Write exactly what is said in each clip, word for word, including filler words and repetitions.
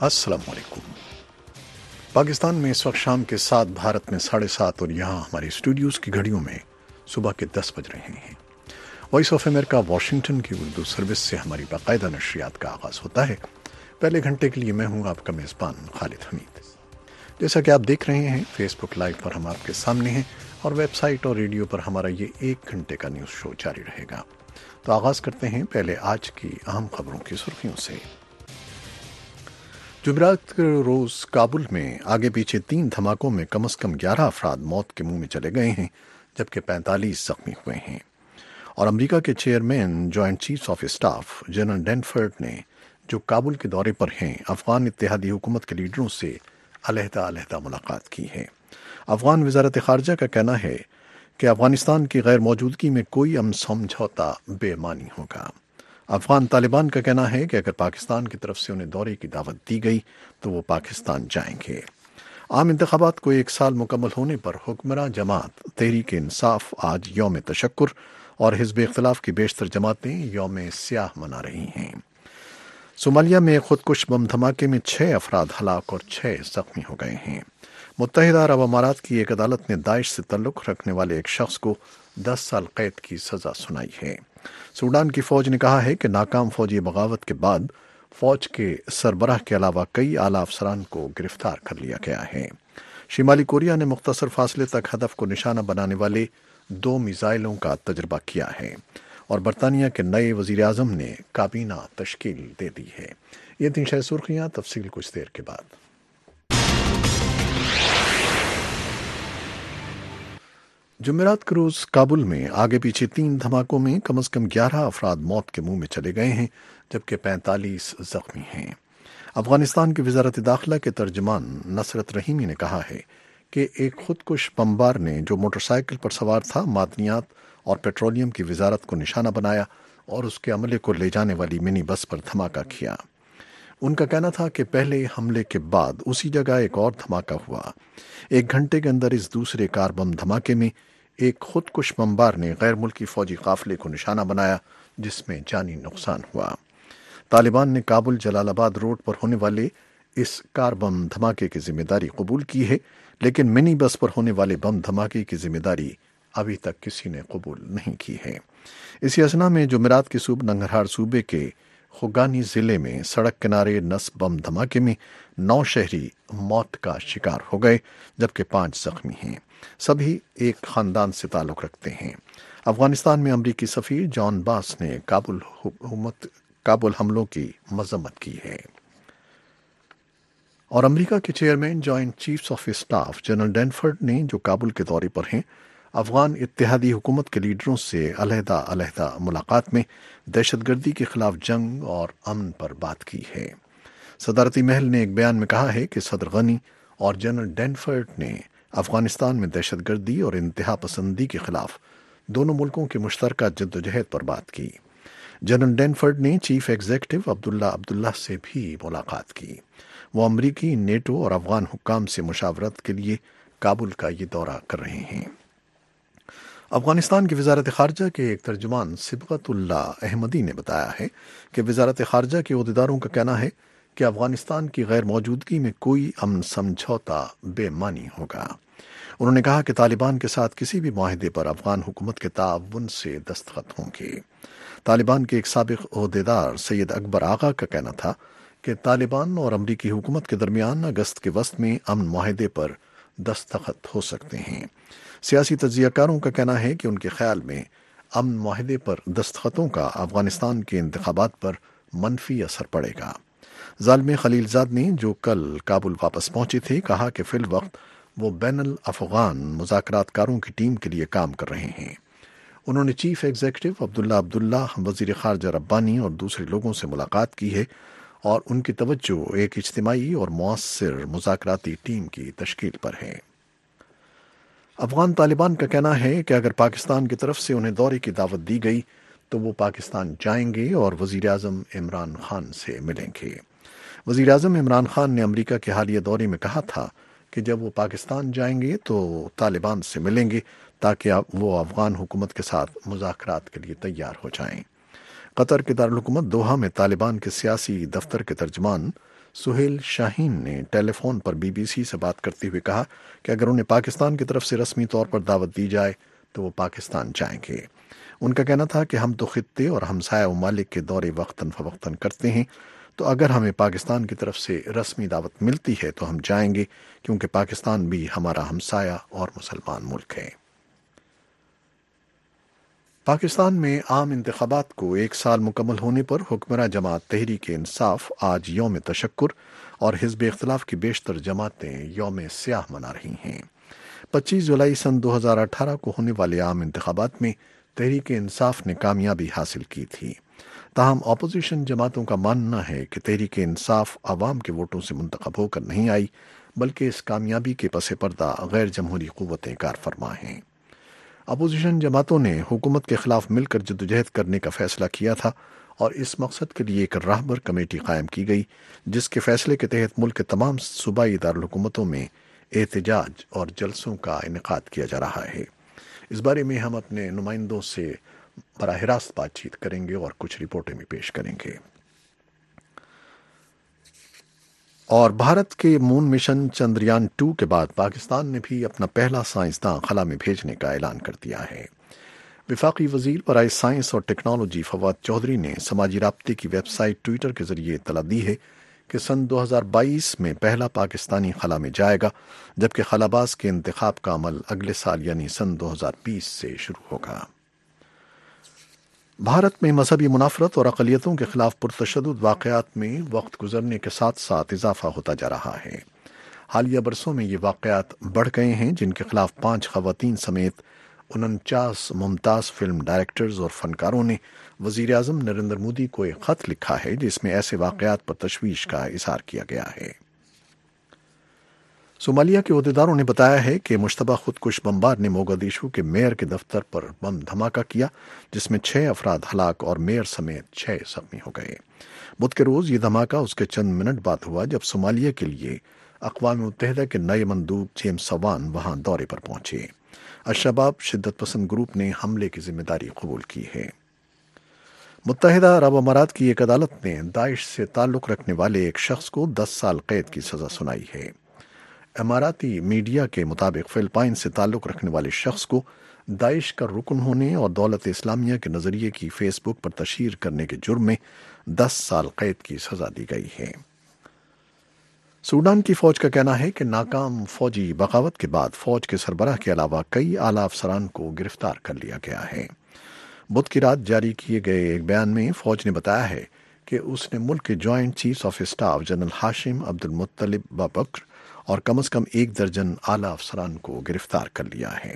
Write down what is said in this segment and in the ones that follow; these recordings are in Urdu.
السلام علیکم۔ پاکستان میں اس وقت شام کے سات، بھارت میں ساڑھے سات، اور یہاں ہمارے اسٹوڈیوز کی گھڑیوں میں صبح کے دس بج رہے ہیں۔ وائس آف امریکہ واشنگٹن کی اردو سروس سے ہماری باقاعدہ نشریات کا آغاز ہوتا ہے۔ پہلے گھنٹے کے لیے میں ہوں آپ کا میزبان خالد حمید۔ جیسا کہ آپ دیکھ رہے ہیں، فیس بک لائیو پر ہم آپ کے سامنے ہیں، اور ویب سائٹ اور ریڈیو پر ہمارا یہ ایک گھنٹے کا نیوز شو جاری رہے گا۔ تو آغاز کرتے ہیں پہلے آج کی اہم خبروں کی سرخیوں سے۔ جمعرات کے روز کابل میں آگے پیچھے تین دھماکوں میں کم از کم گیارہ افراد موت کے منہ میں چلے گئے ہیں، جبکہ پینتالیس زخمی ہوئے ہیں۔ اور امریکہ کے chairman joint chiefs of staff general Dunford نے، جو کابل کے دورے پر ہیں، افغان اتحادی حکومت کے لیڈروں سے علیحدہ علیحدہ ملاقات کی ہے۔ افغان وزارت خارجہ کا کہنا ہے کہ افغانستان کی غیر موجودگی میں کوئی امن سمجھوتا بے معنی ہوگا۔ افغان طالبان کا کہنا ہے کہ اگر پاکستان کی طرف سے انہیں دورے کی دعوت دی گئی تو وہ پاکستان جائیں گے۔ عام انتخابات کو ایک سال مکمل ہونے پر حکمراں جماعت تحریک انصاف آج یوم تشکر اور حزب اختلاف کی بیشتر جماعتیں یوم سیاہ منا رہی ہیں۔ صومالیہ میں خودکش بم دھماکے میں چھ افراد ہلاک اور چھ زخمی ہو گئے ہیں۔ متحدہ عرب امارات کی ایک عدالت نے داعش سے تعلق رکھنے والے ایک شخص کو دس سال قید کی سزا سنائی ہے۔ سوڈان کی فوج نے کہا ہے کہ ناکام فوجی بغاوت کے بعد فوج کے سربراہ کے علاوہ کئی اعلیٰ افسران کو گرفتار کر لیا گیا ہے۔ شمالی کوریا نے مختصر فاصلے تک ہدف کو نشانہ بنانے والے دو میزائلوں کا تجربہ کیا ہے، اور برطانیہ کے نئے وزیر اعظم نے کابینہ تشکیل دے دی ہے۔ یہ تین شہ سرخیاں، تفصیل کچھ دیر کے بعد۔ جمعرات کے روز کابل میں آگے پیچھے تین دھماکوں میں کم از کم گیارہ افراد موت کے منہ میں چلے گئے ہیں، جبکہ پینتالیس زخمی ہیں۔ افغانستان کی وزارت داخلہ کے ترجمان نصرت رحیمی نے کہا ہے کہ ایک خودکش بمبار نے، جو موٹر سائیکل پر سوار تھا، معدنیات اور پیٹرولیم کی وزارت کو نشانہ بنایا اور اس کے عملے کو لے جانے والی منی بس پر دھماکہ کیا۔ ان کا کہنا تھا کہ پہلے حملے کے بعد اسی جگہ ایک اور دھماکہ ہوا۔ ایک گھنٹے کے اندر اس دوسرے کار بم دھماکے میں ایک خودکش بمبار نے غیر ملکی فوجی قافلے کو نشانہ بنایا، جس میں جانی نقصان ہوا۔ طالبان نے کابل جلال آباد روڈ پر ہونے والے اس کار بم دھماکے کی ذمہ داری قبول کی ہے، لیکن منی بس پر ہونے والے بم دھماکے کی ذمہ داری ابھی تک کسی نے قبول نہیں کی ہے۔ اسی اثنا میں جمعرات کے صبح ننگرہار صوبے کے خوگانی ضلع میں سڑک کنارے نصب بم دھماکے میں نو شہری موت کا شکار ہو گئے، جبکہ پانچ زخمی ہیں۔ سبھی ایک خاندان سے تعلق رکھتے ہیں۔ افغانستان میں امریکی سفیر جان باس نے کابل حکومت کابل حملوں کی مذمت کی ہے۔ اور امریکہ کے chairman joint chiefs of staff general Dunford نے، جو کابل کے دورے پر ہیں، افغان اتحادی حکومت کے لیڈروں سے علیحدہ علیحدہ ملاقات میں دہشت گردی کے خلاف جنگ اور امن پر بات کی ہے۔ صدارتی محل نے ایک بیان میں کہا ہے کہ صدر غنی اور جنرل ڈینفرڈ نے افغانستان میں دہشت گردی اور انتہا پسندی کے خلاف دونوں ملکوں کے مشترکہ جدوجہد پر بات کی۔ جنرل ڈینفرڈ نے چیف ایگزیکٹو عبداللہ عبداللہ سے بھی ملاقات کی۔ وہ امریکی، نیٹو اور افغان حکام سے مشاورت کے لیے کابل کا یہ دورہ کر رہے ہیں۔ افغانستان کی وزارت خارجہ کے ایک ترجمان صبغت اللہ احمدی نے بتایا ہے کہ وزارت خارجہ کے عہدیداروں کا کہنا ہے کہ افغانستان کی غیر موجودگی میں کوئی امن سمجھوتا بے معنی ہوگا۔ انہوں نے کہا کہ طالبان کے ساتھ کسی بھی معاہدے پر افغان حکومت کے تعاون سے دستخط ہوں گے۔ طالبان کے ایک سابق عہدیدار سید اکبر آغا کا کہنا تھا کہ طالبان اور امریکی حکومت کے درمیان اگست کے وسط میں امن معاہدے پر دستخط ہو سکتے ہیں۔ سیاسی تجزیہ کاروں کا کہنا ہے کہ ان کے خیال میں امن معاہدے پر دستخطوں کا افغانستان کے انتخابات پر منفی اثر پڑے گا۔ زالمی خلیل زاد نے، جو کل کابل واپس پہنچے تھے، کہا کہ فی الوقت وہ بین الافغان مذاکرات کاروں کی ٹیم کے لیے کام کر رہے ہیں۔ انہوں نے چیف ایگزیکٹو عبداللہ عبداللہ، وزیر خارجہ ربانی اور دوسرے لوگوں سے ملاقات کی ہے، اور ان کی توجہ ایک اجتماعی اور مؤثر مذاکراتی ٹیم کی تشکیل پر ہے۔ افغان طالبان کا کہنا ہے کہ اگر پاکستان کی طرف سے انہیں دورے کی دعوت دی گئی تو وہ پاکستان جائیں گے اور وزیر اعظم عمران خان سے ملیں گے۔ وزیر اعظم عمران خان نے امریکہ کے حالیہ دورے میں کہا تھا کہ جب وہ پاکستان جائیں گے تو طالبان سے ملیں گے تاکہ وہ افغان حکومت کے ساتھ مذاکرات کے لیے تیار ہو جائیں۔ قطر کے دارالحکومت دوحہ میں طالبان کے سیاسی دفتر کے ترجمان سہیل شاہین نے ٹیلی فون پر بی بی سی سے بات کرتے ہوئے کہا کہ اگر انہیں پاکستان کی طرف سے رسمی طور پر دعوت دی جائے تو وہ پاکستان جائیں گے۔ ان کا کہنا تھا کہ ہم تو خطے اور ہمسایہ ممالک کے دورے وقتاً فوقتاً کرتے ہیں، تو اگر ہمیں پاکستان کی طرف سے رسمی دعوت ملتی ہے تو ہم جائیں گے، کیونکہ پاکستان بھی ہمارا ہمسایہ اور مسلمان ملک ہے۔ پاکستان میں عام انتخابات کو ایک سال مکمل ہونے پر حکمراں جماعت تحریک انصاف آج یوم تشکر اور حزب اختلاف کی بیشتر جماعتیں یوم سیاہ منا رہی ہیں۔ پچیس جولائی سن دو ہزار اٹھارہ کو ہونے والے عام انتخابات میں تحریک انصاف نے کامیابی حاصل کی تھی، تاہم اپوزیشن جماعتوں کا ماننا ہے کہ تحریک انصاف عوام کے ووٹوں سے منتخب ہو کر نہیں آئی، بلکہ اس کامیابی کے پس پردہ غیر جمہوری قوتیں کار فرما ہیں۔ اپوزیشن جماعتوں نے حکومت کے خلاف مل کر جدوجہد کرنے کا فیصلہ کیا تھا اور اس مقصد کے لیے ایک راہبر کمیٹی قائم کی گئی، جس کے فیصلے کے تحت ملک کے تمام صوبائی دارالحکومتوں میں احتجاج اور جلسوں کا انعقاد کیا جا رہا ہے۔ اس بارے میں ہم اپنے نمائندوں سے براہ راست بات چیت کریں گے اور کچھ رپورٹیں بھی پیش کریں گے۔ اور بھارت کے مون مشن چندریان ٹو کے بعد پاکستان نے بھی اپنا پہلا سائنسداں خلا میں بھیجنے کا اعلان کر دیا ہے۔ وفاقی وزیر برائے سائنس اور ٹیکنالوجی فواد چودھری نے سماجی رابطے کی ویب سائٹ ٹویٹر کے ذریعے اطلاع دی ہے کہ سن دو ہزار بائیس میں پہلا پاکستانی خلا میں جائے گا، جبکہ خلاباز کے انتخاب کا عمل اگلے سال یعنی سن دو ہزار بیس سے شروع ہوگا۔ بھارت میں مذہبی منافرت اور اقلیتوں کے خلاف پرتشدد واقعات میں وقت گزرنے کے ساتھ ساتھ اضافہ ہوتا جا رہا ہے۔ حالیہ برسوں میں یہ واقعات بڑھ گئے ہیں، جن کے خلاف پانچ خواتین سمیت انچاس ممتاز فلم ڈائریکٹرز اور فنکاروں نے وزیر اعظم نریندر مودی کو ایک خط لکھا ہے، جس میں ایسے واقعات پر تشویش کا اظہار کیا گیا ہے۔ صومالیہ کے عہدیداروں نے بتایا ہے کہ مشتبہ خودکش بمبار نے موگادیشو کے میئر کے دفتر پر بم دھماکہ کیا، جس میں چھ افراد ہلاک اور میئر سمیت چھ زخمی ہو گئے۔ بدھ کے روز یہ دھماکہ اس کے چند منٹ بعد ہوا جب صومالیہ کے لیے اقوام متحدہ کے نئے مندوب جیمز سوان وہاں دورے پر پہنچے۔ الشباب شدت پسند گروپ نے حملے کی ذمہ داری قبول کی ہے۔ متحدہ عرب امارات کی ایک عدالت نے داعش سے تعلق رکھنے والے ایک شخص کو دس سال قید کی سزا سنائی ہے۔ اماراتی میڈیا کے مطابق فلپائن سے تعلق رکھنے والے شخص کو داعش کا رکن ہونے اور دولت اسلامیہ کے نظریے کی فیس بک پر تشہیر کرنے کے جرم میں دس سال قید کی سزا دی گئی ہے۔ سوڈان کی فوج کا کہنا ہے کہ ناکام فوجی بغاوت کے بعد فوج کے سربراہ کے علاوہ کئی اعلی افسران کو گرفتار کر لیا گیا ہے۔ بدھ کی رات جاری کیے گئے ایک بیان میں فوج نے بتایا ہے کہ اس نے ملک کے joint chiefs of staff general Hashim Abdel Muttalib بابکر اور کم از کم ایک درجن اعلی افسران کو گرفتار کر لیا ہے۔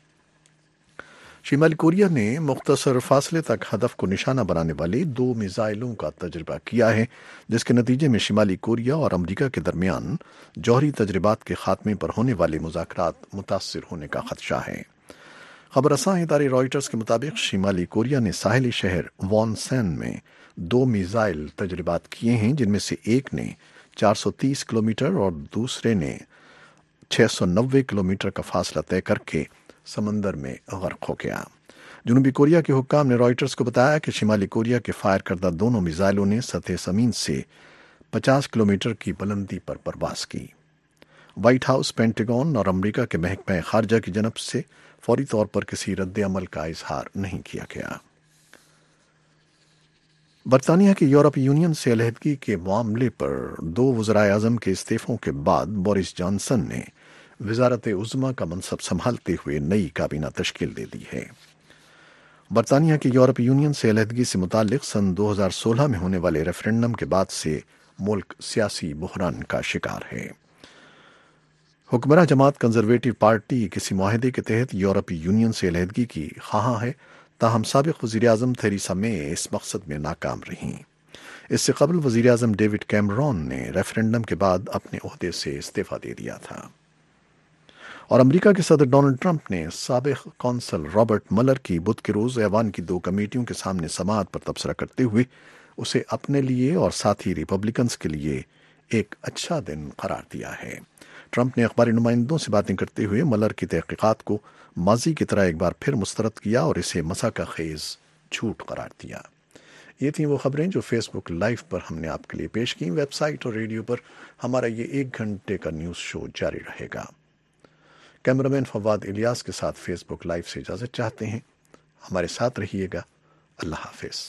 شمالی کوریا نے مختصر فاصلے تک ہدف کو نشانہ بنانے والے دو میزائلوں کا تجربہ کیا ہے، جس کے نتیجے میں شمالی کوریا اور امریکہ کے درمیان جوہری تجربات کے خاتمے پر ہونے والے مذاکرات متاثر ہونے کا خدشہ ہے۔ خبر رساں ادارے رائٹرز کے مطابق شمالی کوریا نے ساحلی شہر وان سین میں دو میزائل تجربات کیے ہیں، جن میں سے ایک نے چار سو تیس کلومیٹر اور دوسرے نے چھ سو نوے کلومیٹر کا فاصلہ طے کر کے سمندر میں غرق ہو گیا۔ جنوبی کوریا کے حکام نے رائٹرز کو بتایا کہ شمالی کوریا کے فائر کردہ دونوں میزائلوں نے سطح زمین سے پچاس کلومیٹر کی بلندی پر پرواز کی۔ وائٹ ہاؤس، پینٹاگون اور امریکہ کے محکمہ خارجہ کی جانب سے فوری طور پر کسی رد عمل کا اظہار نہیں کیا گیا۔ برطانیہ کی یورپی یونین سے علیحدگی کے معاملے پر دو وزرائے اعظم کے استعفوں کے بعد بورس جانسن نے وزارت عظمیٰ کا منصب سنبھالتے ہوئے نئی کابینہ تشکیل دے دی ہے۔ برطانیہ کی یورپی یونین سے علیحدگی سے متعلق سن دو ہزار سولہ میں ہونے والے ریفرنڈم کے بعد سے ملک سیاسی بحران کا شکار ہے۔ حکمراں جماعت کنزرویٹو پارٹی کسی معاہدے کے تحت یورپی یونین سے علیحدگی کی خواہاں ہے، تاہم سابق وزیر اعظم تھیریسا مے اس مقصد میں ناکام رہیں۔ اس سے قبل وزیر اعظم ڈیوڈ کیمرون نے ریفرنڈم کے بعد اپنے عہدے سے استعفیٰ دے دیا تھا۔ اور امریکہ کے صدر ڈونلڈ ٹرمپ نے سابق قونصل رابرٹ ملر کی بدھ کے روز ایوان کی دو کمیٹیوں کے سامنے سماعت پر تبصرہ کرتے ہوئے اسے اپنے لیے اور ساتھ ہی ریپبلکنز کے لیے ایک اچھا دن قرار دیا ہے۔ ٹرمپ نے اخباری نمائندوں سے باتیں کرتے ہوئے ملر کی تحقیقات کو ماضی کی طرح ایک بار پھر مسترد کیا اور اسے مساکہ خیز جھوٹ قرار دیا۔ یہ تھیں وہ خبریں جو فیس بک لائیو پر ہم نے آپ کے لیے پیش کی. ویب سائٹ اور ریڈیو پر ہمارا یہ ایک گھنٹے کا نیوز شو جاری رہے گا. کیمرامین فواد الیاس کے ساتھ فیس بک لائیو سے اجازت چاہتے ہیں. ہمارے ساتھ رہیے گا. اللہ حافظ.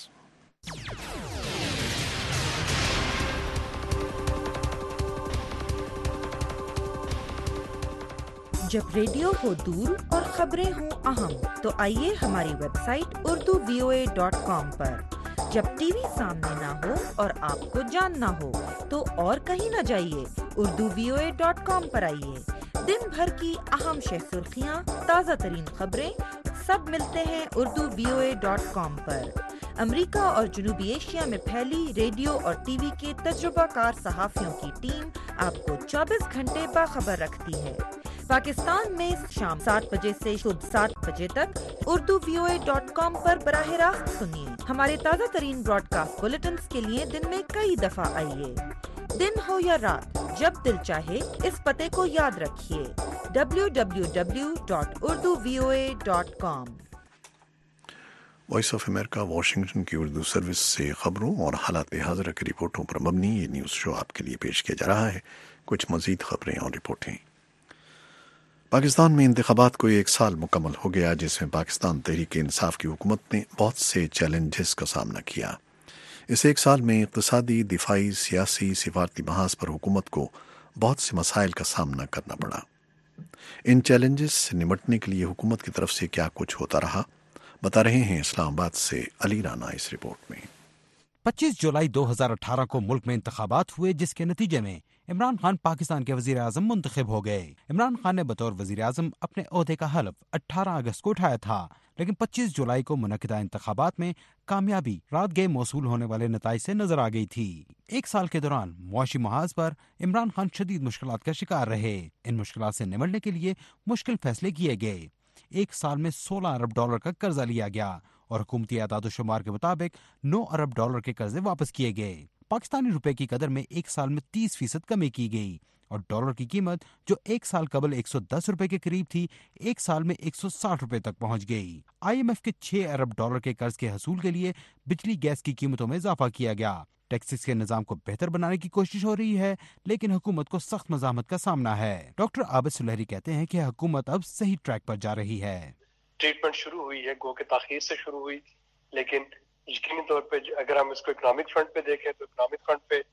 جب ریڈیو ہو دور اور خبریں ہوں اہم تو آئیے ہماری website Urdu V O A dot com پر. جب ٹی وی سامنے نہ ہو اور آپ کو جاننا ہو تو اور کہیں نہ جائیے, Urdu V O A dot com پر آئیے. دن بھر کی اہم شہ سرخیاں, تازہ ترین خبریں سب ملتے ہیں Urdu V O A dot com پر. امریکہ اور جنوبی ایشیا میں پھیلی ریڈیو اور ٹی وی کے تجربہ کار صحافیوں کی ٹیم آپ کو چوبیس گھنٹے باخبر رکھتی ہے. پاکستان میں شام سات بجے سے صبح سات بجے تک Urdu V O A dot com پر براہ راست سنیے. ہمارے تازہ ترین براڈ کاسٹ بلیٹنز کے لیے دن میں کئی دفعہ آئیے. دن ہو یا رات, جب دل چاہے اس پتے کو یاد رکھیے, W W W dot Urdu V O A dot com. Voice of America Washington کی اردو سروس سے خبروں اور حالات حاضرہ کی رپورٹوں پر مبنی یہ نیوز شو آپ کے لیے پیش کیا جا رہا ہے. کچھ مزید خبریں اور رپورٹیں. پاکستان میں انتخابات کو ایک سال مکمل ہو گیا, جس میں پاکستان تحریک انصاف کی حکومت نے بہت سے چیلنجز کا سامنا کیا. اس ایک سال میں اقتصادی, دفاعی, سیاسی, سفارتی محاذ پر حکومت کو بہت سے مسائل کا سامنا کرنا پڑا. ان چیلنجز سے نمٹنے کے لیے حکومت کی طرف سے کیا کچھ ہوتا رہا, بتا رہے ہیں اسلام آباد سے علی رانا اس رپورٹ میں. پچیس جولائی دو ہزار اٹھارہ کو ملک میں انتخابات ہوئے, جس کے نتیجے میں عمران خان پاکستان کے وزیر اعظم منتخب ہو گئے. عمران خان نے بطور وزیر اعظم اپنے عہدے کا حلف اٹھارہ اگست کو اٹھایا تھا, لیکن پچیس جولائی کو منعقدہ انتخابات میں کامیابی رات گئے موصول ہونے والے نتائج سے نظر آ گئی تھی. ایک سال کے دوران معاشی محاذ پر عمران خان شدید مشکلات کا شکار رہے. ان مشکلات سے نمٹنے کے لیے مشکل فیصلے کیے گئے. ایک سال میں سولہ ارب ڈالر کا قرضہ لیا گیا اور حکومتی اعداد و شمار کے مطابق نو ارب ڈالر کے قرضے واپس کیے گئے. پاکستانی روپے کی قدر میں ایک سال میں تیس فیصد کمی کی گئی اور ڈالر کی قیمت جو ایک سال قبل ایک سو دس روپے کے قریب تھی, ایک سال میں ایک سو ساٹھ روپے تک پہنچ گئی. آئی ایم ایف کے چھ ارب ڈالر کے قرض کے حصول کے لیے بجلی گیس کی قیمتوں میں اضافہ کیا گیا. ٹیکسز کے نظام کو بہتر بنانے کی کوشش ہو رہی ہے, لیکن حکومت کو سخت مزاحمت کا سامنا ہے. ڈاکٹر عابد سلہری کہتے ہیں کہ حکومت اب صحیح ٹریک پر جا رہی ہے. ٹریٹمنٹ شروع ہوئی ہے, گو کہ تاخیر سے شروع ہوئی, لیکن یقینی طور پہ اگر ہم اس کو اکنامک فرنٹ پہ دیکھیں تو اکنامک فرنٹ پہ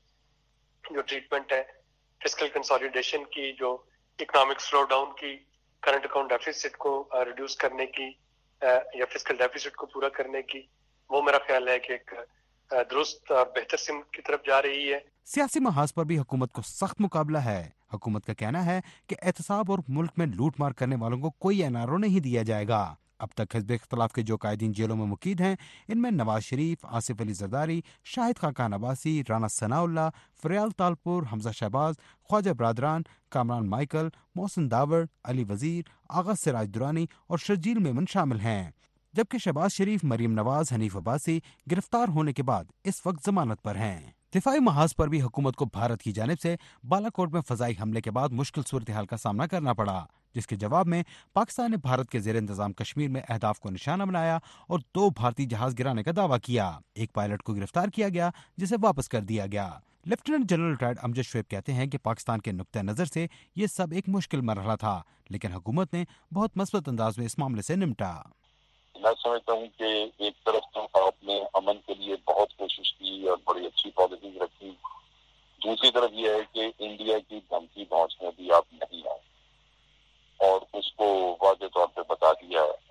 جو ٹریٹمنٹ ہے فسکل کنسالیڈیشن کی, جو اکنامک سلو ڈاؤن کی, کرنٹ اکاؤنٹ ڈیفیسٹ کو ریڈیوس کرنے کی یا فسکل ڈیفیسٹ کو پورا کرنے کی, وہ میرا خیال ہے کہ ایک درست اور بہتر سمت کی طرف جا رہی ہے. سیاسی محاذ پر بھی حکومت کو سخت مقابلہ ہے. حکومت کا کہنا ہے کہ احتساب اور ملک میں لوٹ مار کرنے والوں کو کوئی این آر او نہیں دیا جائے گا. اب تک حزب اختلاف کے جو قائدین جیلوں میں مقید ہیں, ان میں نواز شریف, آصف علی زرداری, شاہد خاقان عباسی, رانا ثناء اللہ, فریال تالپور, حمزہ شہباز, خواجہ برادران, کامران مائیکل, محسن داور, علی وزیر, آغا سراج درانی اور شرجیل میمن شامل ہیں. جبکہ شہباز شریف, مریم نواز, حنیف عباسی گرفتار ہونے کے بعد اس وقت ضمانت پر ہیں. دفاعی محاذ پر بھی حکومت کو بھارت کی جانب سے بالا کوٹ میں فضائی حملے کے بعد مشکل صورتحال کا سامنا کرنا پڑا, جس کے جواب میں پاکستان نے بھارت کے زیر انتظام کشمیر میں اہداف کو نشانہ بنایا اور دو بھارتی جہاز گرانے کا دعویٰ کیا. ایک پائلٹ کو گرفتار کیا گیا, جسے واپس کر دیا گیا. Lieutenant general retired Amjad Shoaib کہتے ہیں کہ پاکستان کے نقطہ نظر سے یہ سب ایک مشکل مرحلہ تھا, لیکن حکومت نے بہت مثبت انداز میں اس معاملے سے نمٹا. میں سمجھتا ہوں کہ ایک طرف تو آپ نے امن کے لیے بہت کوشش کی اور بڑی اچھی پالیسیز رکھی, دوسری طرف یہ ہے کہ انڈیا کی دھمکی پہنچ میں بھی آپ نہیں آئے اور اس کو واضح طور پہ بتا دیا ہے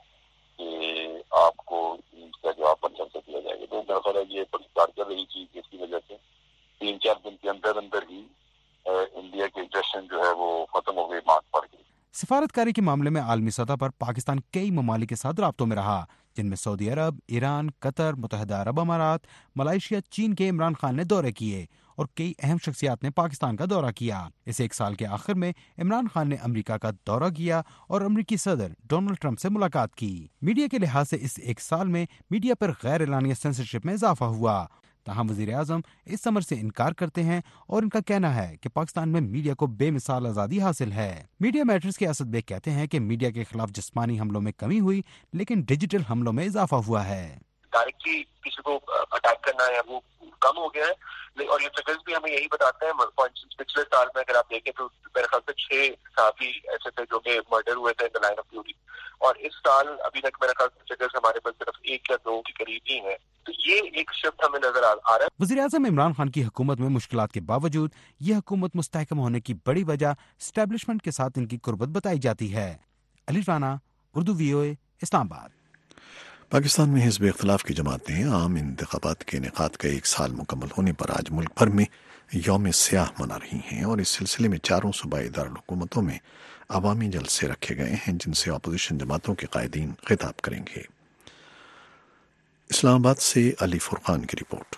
کہ آپ کو اس کا جواب پنجاب سے دیا جائے گا. تو میرا خیال ہے یہ بڑی کارگر رہی چیز, جس کی وجہ سے تین چار دن کے اندر اندر ہی انڈیا کے جشن جو ہے وہ ختم ہو گئی, مارک پڑ گئی. سفارتکاری کے معاملے میں عالمی سطح پر پاکستان کئی ممالک کے ساتھ رابطوں میں رہا, جن میں سعودی عرب, ایران, قطر, متحدہ عرب امارات, ملائیشیا, چین کے عمران خان نے دورے کیے اور کئی اہم شخصیات نے پاکستان کا دورہ کیا. اس ایک سال کے آخر میں عمران خان نے امریکہ کا دورہ کیا اور امریکی صدر ڈونلڈ ٹرمپ سے ملاقات کی. میڈیا کے لحاظ سے اس ایک سال میں میڈیا پر غیر اعلانیہ سینسرشپ میں اضافہ ہوا. تاہم وزیر اعظم اس امر سے انکار کرتے ہیں اور ان کا کہنا ہے کہ پاکستان میں میڈیا کو بے مثال آزادی حاصل ہے. میڈیا میٹرز کے اسد بیگ کہتے ہیں کہ میڈیا کے خلاف جسمانی حملوں میں کمی ہوئی, لیکن ڈیجیٹل حملوں میں اضافہ ہوا ہے. ڈائریکٹلی کسی کو اٹیک کرنا ہے وہ کم ہو گیا ہے. اور یہ فگرز بھی ہمیں یہی بتاتے ہیں. فار انسٹنس پچھلے سال میں اگر آپ دیکھیں تو میرے خیال سے چھ صحافی ایسے تھے جو کہ مرڈر ہوئے تھے in the line of duty, اور اس سال ابھی تک میرے خیال سے فگرز ہمارے پاس صرف ایک یا دو کے قریب ہی ہیں. تو یہ ایک شفٹ ہمیں نظر آ رہا ہے. وزیر اعظم عمران خان کی حکومت میں مشکلات کے باوجود یہ حکومت مستحکم ہونے کی بڑی وجہ اسٹیبلشمنٹ کے ساتھ ان کی قربت بتائی جاتی ہے. علی رانا, اردو وی او اے, اسلام آباد. پاکستان میں حزب اختلاف کی جماعتیں عام انتخابات کے انعقاد کا ایک سال مکمل ہونے پر آج ملک بھر میں یوم سیاہ منا رہی ہیں, اور اس سلسلے میں چاروں صوبائی دارالحکومتوں میں عوامی جلسے رکھے گئے ہیں جن سے اپوزیشن جماعتوں کے قائدین خطاب کریں گے. اسلام آباد سے علی فرقان کی رپورٹ.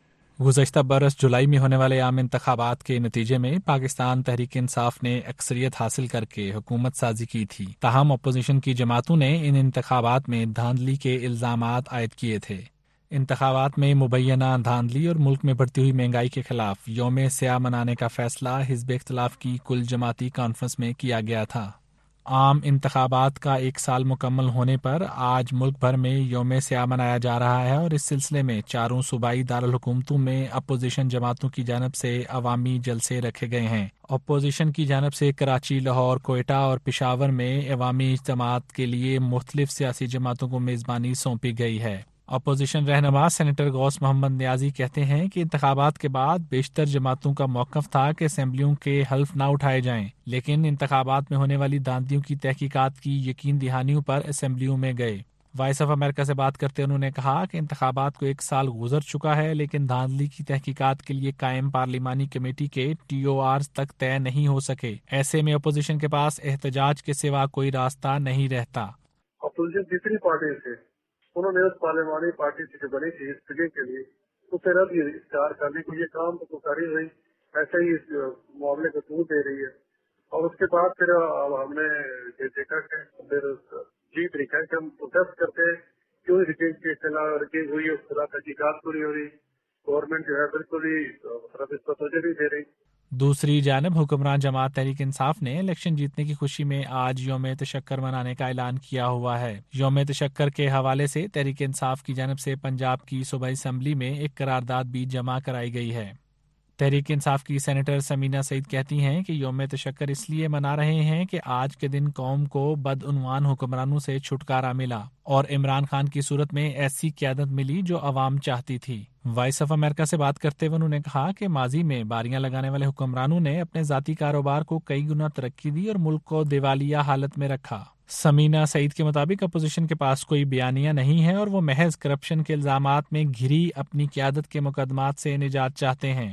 گزشتہ برس جولائی میں ہونے والے عام انتخابات کے نتیجے میں پاکستان تحریک انصاف نے اکثریت حاصل کر کے حکومت سازی کی تھی. تاہم اپوزیشن کی جماعتوں نے ان انتخابات میں دھاندلی کے الزامات عائد کیے تھے. انتخابات میں مبینہ دھاندلی اور ملک میں بڑھتی ہوئی مہنگائی کے خلاف یوم سیاہ منانے کا فیصلہ حزب اختلاف کی کل جماعتی کانفرنس میں کیا گیا تھا. عام انتخابات کا ایک سال مکمل ہونے پر آج ملک بھر میں یوم سیاہ منایا جا رہا ہے, اور اس سلسلے میں چاروں صوبائی دارالحکومتوں میں اپوزیشن جماعتوں کی جانب سے عوامی جلسے رکھے گئے ہیں. اپوزیشن کی جانب سے کراچی, لاہور, کوئٹہ اور پشاور میں عوامی اجتماعات کے لیے مختلف سیاسی جماعتوں کو میزبانی سونپی گئی ہے. اپوزیشن رہنما سینیٹر غوث محمد نیازی کہتے ہیں کہ انتخابات کے بعد بیشتر جماعتوں کا موقف تھا کہ اسمبلیوں کے حلف نہ اٹھائے جائیں, لیکن انتخابات میں ہونے والی دھاندلیوں کی تحقیقات کی یقین دہانیوں پر اسمبلیوں میں گئے. وائس آف امریکہ سے بات کرتے انہوں نے کہا کہ انتخابات کو ایک سال گزر چکا ہے, لیکن دھاندلی کی تحقیقات کے لیے قائم پارلیمانی کمیٹی کے ٹی او آرز تک طے نہیں ہو سکے. ایسے میں اپوزیشن کے پاس احتجاج کے سوا کوئی راستہ نہیں رہتا. اپوزیشن تیسری پارٹی سے انہوں نے اس پارلیمانی پارٹی سے جو بنی تھی اس فکر کے لیے اسے رد اختیار کرنے کو یہ کام تو کر ہی رہی, ایسے ہی اس معاملے کو دور دے رہی ہے. اور اس کے بعد پھر ہم نے یہ دیکھا کہ پھر جی طریقہ ہے کہ ہم پروٹیسٹ کرتے ہیں کیوں ریکنگ کی اطلاع ریکنگ ہوئی, اس طرح تحقیقات پوری ہو رہی, گورنمنٹ جو ہے بالکل ہی مطلب اس پر توجہ نہیں دے رہی. دوسری جانب حکمران جماعت تحریک انصاف نے الیکشن جیتنے کی خوشی میں آج یوم تشکر منانے کا اعلان کیا ہوا ہے. یوم تشکر کے حوالے سے تحریک انصاف کی جانب سے پنجاب کی صوبائی اسمبلی میں ایک قرارداد بھی جمع کرائی گئی ہے. تحریک انصاف کی سینیٹر سمینہ سعید کہتی ہیں کہ یوم تشکر اس لیے منا رہے ہیں کہ آج کے دن قوم کو بدعنوان حکمرانوں سے چھٹکارا ملا اور عمران خان کی صورت میں ایسی قیادت ملی جو عوام چاہتی تھی. وائس آف امریکہ سے بات کرتے ہوئے انہوں نے کہا کہ ماضی میں باریاں لگانے والے حکمرانوں نے اپنے ذاتی کاروبار کو کئی گنا ترقی دی اور ملک کو دیوالیہ حالت میں رکھا. سمینہ سعید کے مطابق اپوزیشن کے پاس کوئی بیانیہ نہیں ہے اور وہ محض کرپشن کے الزامات میں گھری اپنی قیادت کے مقدمات سے نجات چاہتے ہیں.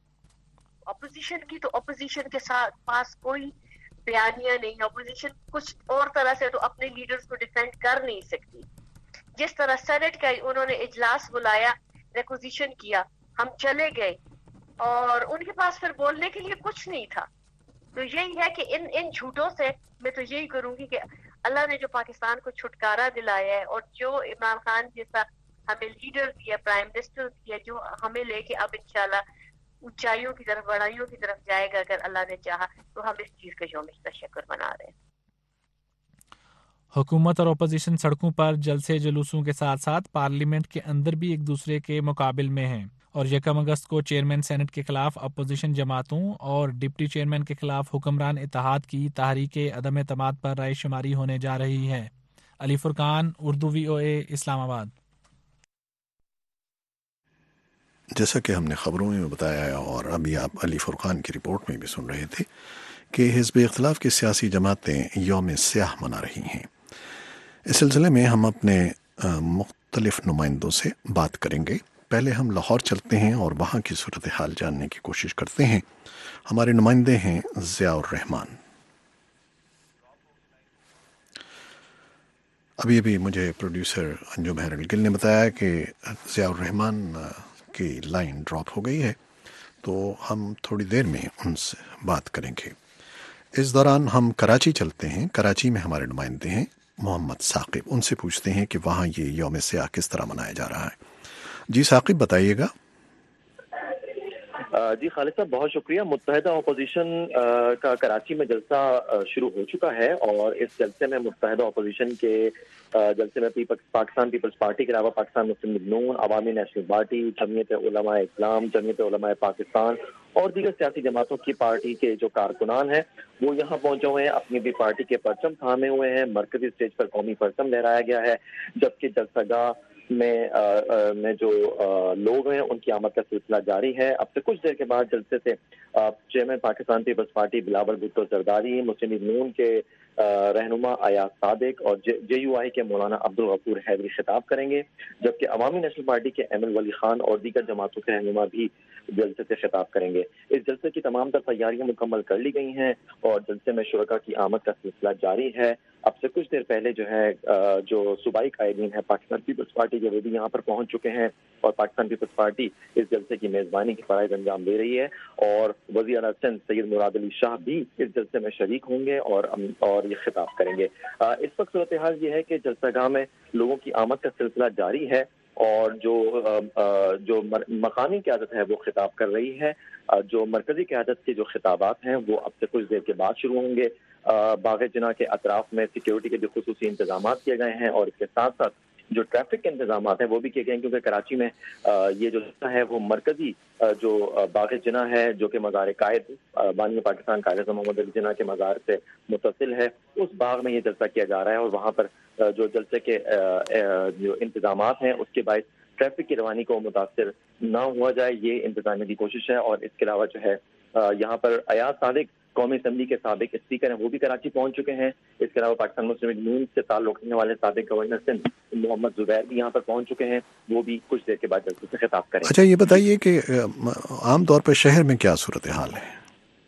اپوزیشن کی تو اپوزیشن کے ساتھ پاس کوئی بیانیہ نہیں. اپوزیشن کچھ اور طرح سے تو اپنے لیڈرز کو ڈیفینڈ کر نہیں سکتی. جس طرح سینٹ کا انہوں نے اجلاس بلایا, ریکوزیشن کیا, ہم چلے گئے اور ان کے پاس پھر بولنے کے لیے کچھ نہیں تھا. تو یہی ہے کہ ان ان جھوٹوں سے میں تو یہی کروں گی کہ اللہ نے جو پاکستان کو چھٹکارا دلایا ہے اور جو عمران خان جیسا ہمیں لیڈر دیا, پرائم منسٹر دیا, جو ہمیں لے کے اب انشاءاللہ اونچائیوں کی طرف, بڑائیوں کی طرف جائے گا اگر اللہ نے چاہا, تو ہم اس چیز کا یوم تشکر منا رہے ہیں. حکومت اور اپوزیشن سڑکوں پر جلسے جلوسوں کے ساتھ ساتھ پارلیمنٹ کے اندر بھی ایک دوسرے کے مقابل میں ہیں, اور یکم اگست کو چیئرمین سینٹ کے خلاف اپوزیشن جماعتوں اور ڈپٹی چیئرمین کے خلاف حکمران اتحاد کی تحریک عدم اعتماد پر رائے شماری ہونے جا رہی ہے. علی فرقان, اردو وی او اے, اسلام آباد. جیسا کہ ہم نے خبروں میں بتایا اور ابھی آپ علی فرقان کی رپورٹ میں بھی سن رہے تھے کہ حزب اختلاف کی سیاسی جماعتیں یوم سیاہ منا رہی ہیں. اس سلسلے میں ہم اپنے مختلف نمائندوں سے بات کریں گے. پہلے ہم لاہور چلتے ہیں اور وہاں کی صورتحال جاننے کی کوشش کرتے ہیں. ہمارے نمائندے ہیں ضیاء الرحمان. ابھی ابھی مجھے پروڈیوسر انجم ہیرل گل نے بتایا کہ ضیاء الرحمان کی لائن ڈراپ ہو گئی ہے, تو ہم تھوڑی دیر میں ان سے بات کریں گے. اس دوران ہم کراچی چلتے ہیں. کراچی میں ہمارے نمائندے ہیں محمد ثاقب. ان سے پوچھتے ہیں کہ وہاں یہ یوم سیاہ کس طرح منایا جا رہا ہے. جی ثاقب, بتائیے گا. جی خالد صاحب بہت شکریہ. متحدہ اپوزیشن کا کراچی میں جلسہ شروع ہو چکا ہے اور اس جلسے میں متحدہ اپوزیشن کے جلسے میں پاکستان پیپلز پارٹی کے علاوہ پاکستان مسلم لیگ نون، عوامی نیشنل پارٹی، جمعیت علماء اسلام، جمعیت علماء پاکستان اور دیگر سیاسی جماعتوں کی پارٹی کے جو کارکنان ہیں وہ یہاں پہنچے ہوئے ہیں، اپنی بھی پارٹی کے پرچم تھامے ہوئے ہیں. مرکزی اسٹیج پر قومی پرچم لہرایا گیا ہے، جبکہ جلسہ گاہ میں آ, آ, میں جو آ, لوگ ہیں ان کی آمد کا سلسلہ جاری ہے. اب سے کچھ دیر کے بعد جلسے سے چیئرمین پاکستان پیپلز پارٹی بلاول بھٹو زرداری، مسلم لیگ نون کے رہنما ایاز صادق اور جے یو آئی کے مولانا عبدالغفور حیدری خطاب کریں گے، جبکہ عوامی نیشنل پارٹی کے ایم ایل ولی خان اور دیگر جماعتوں کے رہنما بھی جلسے سے خطاب کریں گے. اس جلسے کی تمام تر تیاریاں مکمل کر لی گئی ہیں اور جلسے میں شرکاء کی آمد کا سلسلہ جاری ہے. اب سے کچھ دیر پہلے جو ہے جو صوبائی قائدین ہیں پاکستان پیپلز پارٹی کے وہ بھی یہاں پر پہنچ چکے ہیں اور پاکستان پیپلز پارٹی اس جلسے کی میزبانی کی فرائض انجام دے رہی ہے اور وزیر اعلیٰ سندھ سید مراد علی شاہ بھی اس جلسے میں شریک ہوں گے اور اور یہ خطاب کریں گے. اس وقت صورتحال یہ ہے کہ جلسہ گاہ میں لوگوں کی آمد کا سلسلہ جاری ہے اور جو جو مقامی قیادت ہے وہ خطاب کر رہی ہے. جو مرکزی قیادت کے جو خطابات ہیں وہ اب سے کچھ دیر کے بعد شروع ہوں گے. باغ جناح کے اطراف میں سیکیورٹی کے بھی خصوصی انتظامات کیے گئے ہیں اور اس کے ساتھ ساتھ جو ٹریفک کے انتظامات ہیں وہ بھی کیے گئے ہیں، کیونکہ کراچی میں یہ جو جلسہ ہے وہ مرکزی جو باغ جناح ہے جو کہ مزار قائد بانی پاکستان قائد اعظم محمد علی جناح کے مزار سے متصل ہے، اس باغ میں یہ جلسہ کیا جا رہا ہے اور وہاں پر جو جلسے کے جو انتظامات ہیں اس کے باعث ٹریفک کی روانی کو متاثر نہ ہوا جائے یہ انتظامیہ کی کوشش ہے. اور اس کے علاوہ جو ہے یہاں پر ایاز صادق قومی اسمبلی کے سابق اسپیکر ہیں وہ بھی کراچی پہنچ چکے ہیں. اس کے علاوہ پاکستان مسلم لیگ نون سے تعلق رکھنے والے سابق گورنر سندھ محمد زبیر بھی یہاں پر پہنچ چکے ہیں، وہ بھی کچھ دیر کے بعد جلسے سے خطاب کریں. اچھا یہ بتائیے کہ عام طور پر شہر میں کیا صورتحال ہے؟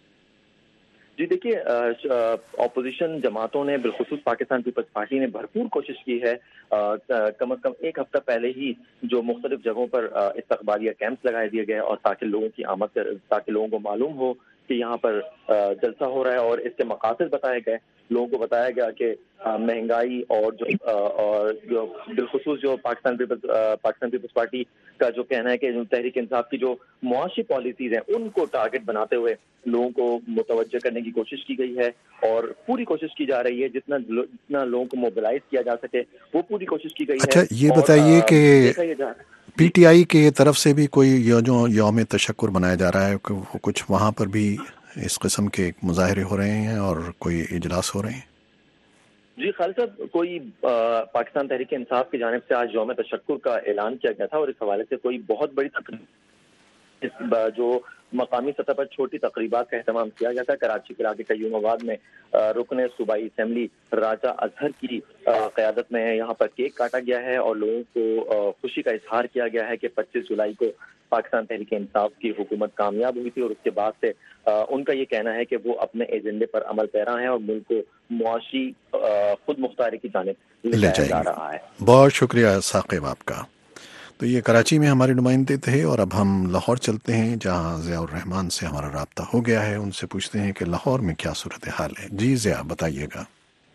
جی دیکھیے اپوزیشن جماعتوں نے بالخصوص پاکستان پیپلز پارٹی نے بھرپور کوشش کی ہے. کم از کم ایک ہفتہ پہلے ہی جو مختلف جگہوں پر استقبالیہ کیمپس لگائے دیے گئے اور تاکہ لوگوں کی آمد تاکہ لوگوں کو معلوم ہو کہ یہاں پر جلسہ ہو رہا ہے اور اس کے مقاصد بتائے گئے. لوگوں کو بتایا گیا کہ مہنگائی اور جو اور جو بالخصوص جو پاکستان پیپلز پاکستان پیپلز پارٹی کا جو کہنا ہے کہ تحریک انصاف کی جو معاشی پالیسیز ہیں ان کو ٹارگٹ بناتے ہوئے لوگوں کو متوجہ کرنے کی کوشش کی گئی ہے اور پوری کوشش کی جا رہی ہے جتنا جتنا لوگوں کو موبلائز کیا جا سکے وہ پوری کوشش کی گئی ہے. اچھا یہ بتائیے کہ پی ٹی آئی کی طرف سے بھی کوئی جو یوم تشکر منایا جا رہا ہے کچھ وہاں پر بھی اس قسم کے مظاہرے ہو رہے ہیں اور کوئی اجلاس ہو رہے ہیں؟ جی خالد صاحب کوئی پاکستان تحریک انصاف کی جانب سے آج یوم تشکر کا اعلان کیا گیا تھا اور اس حوالے سے کوئی بہت بڑی تقریب جو مقامی سطح پر چھوٹی تقریبات کا اہتمام کیا گیا تھا. کراچی کے علاقے قیوم آباد میں رکن صوبائی اسمبلی راجہ اظہر کی قیادت میں یہاں پر کیک کاٹا گیا ہے اور لوگوں کو خوشی کا اظہار کیا گیا ہے کہ پچیس جولائی کو پاکستان تحریک انصاف کی حکومت کامیاب ہوئی تھی اور اس کے بعد سے ان کا یہ کہنا ہے کہ وہ اپنے ایجنڈے پر عمل پیرا ہیں اور ملک کو معاشی خود مختاری کی جانب لے جایا جا رہا ہے. بہت شکریہ ثاقب آپ کا. تو یہ کراچی میں ہمارے نمائندے تھے اور اب ہم لاہور چلتے ہیں جہاں ضیاء الرحمان سے ہمارا رابطہ ہو گیا ہے. ان سے پوچھتے ہیں کہ لاہور میں کیا صورتحال ہے. جی ضیاء بتائیے گا.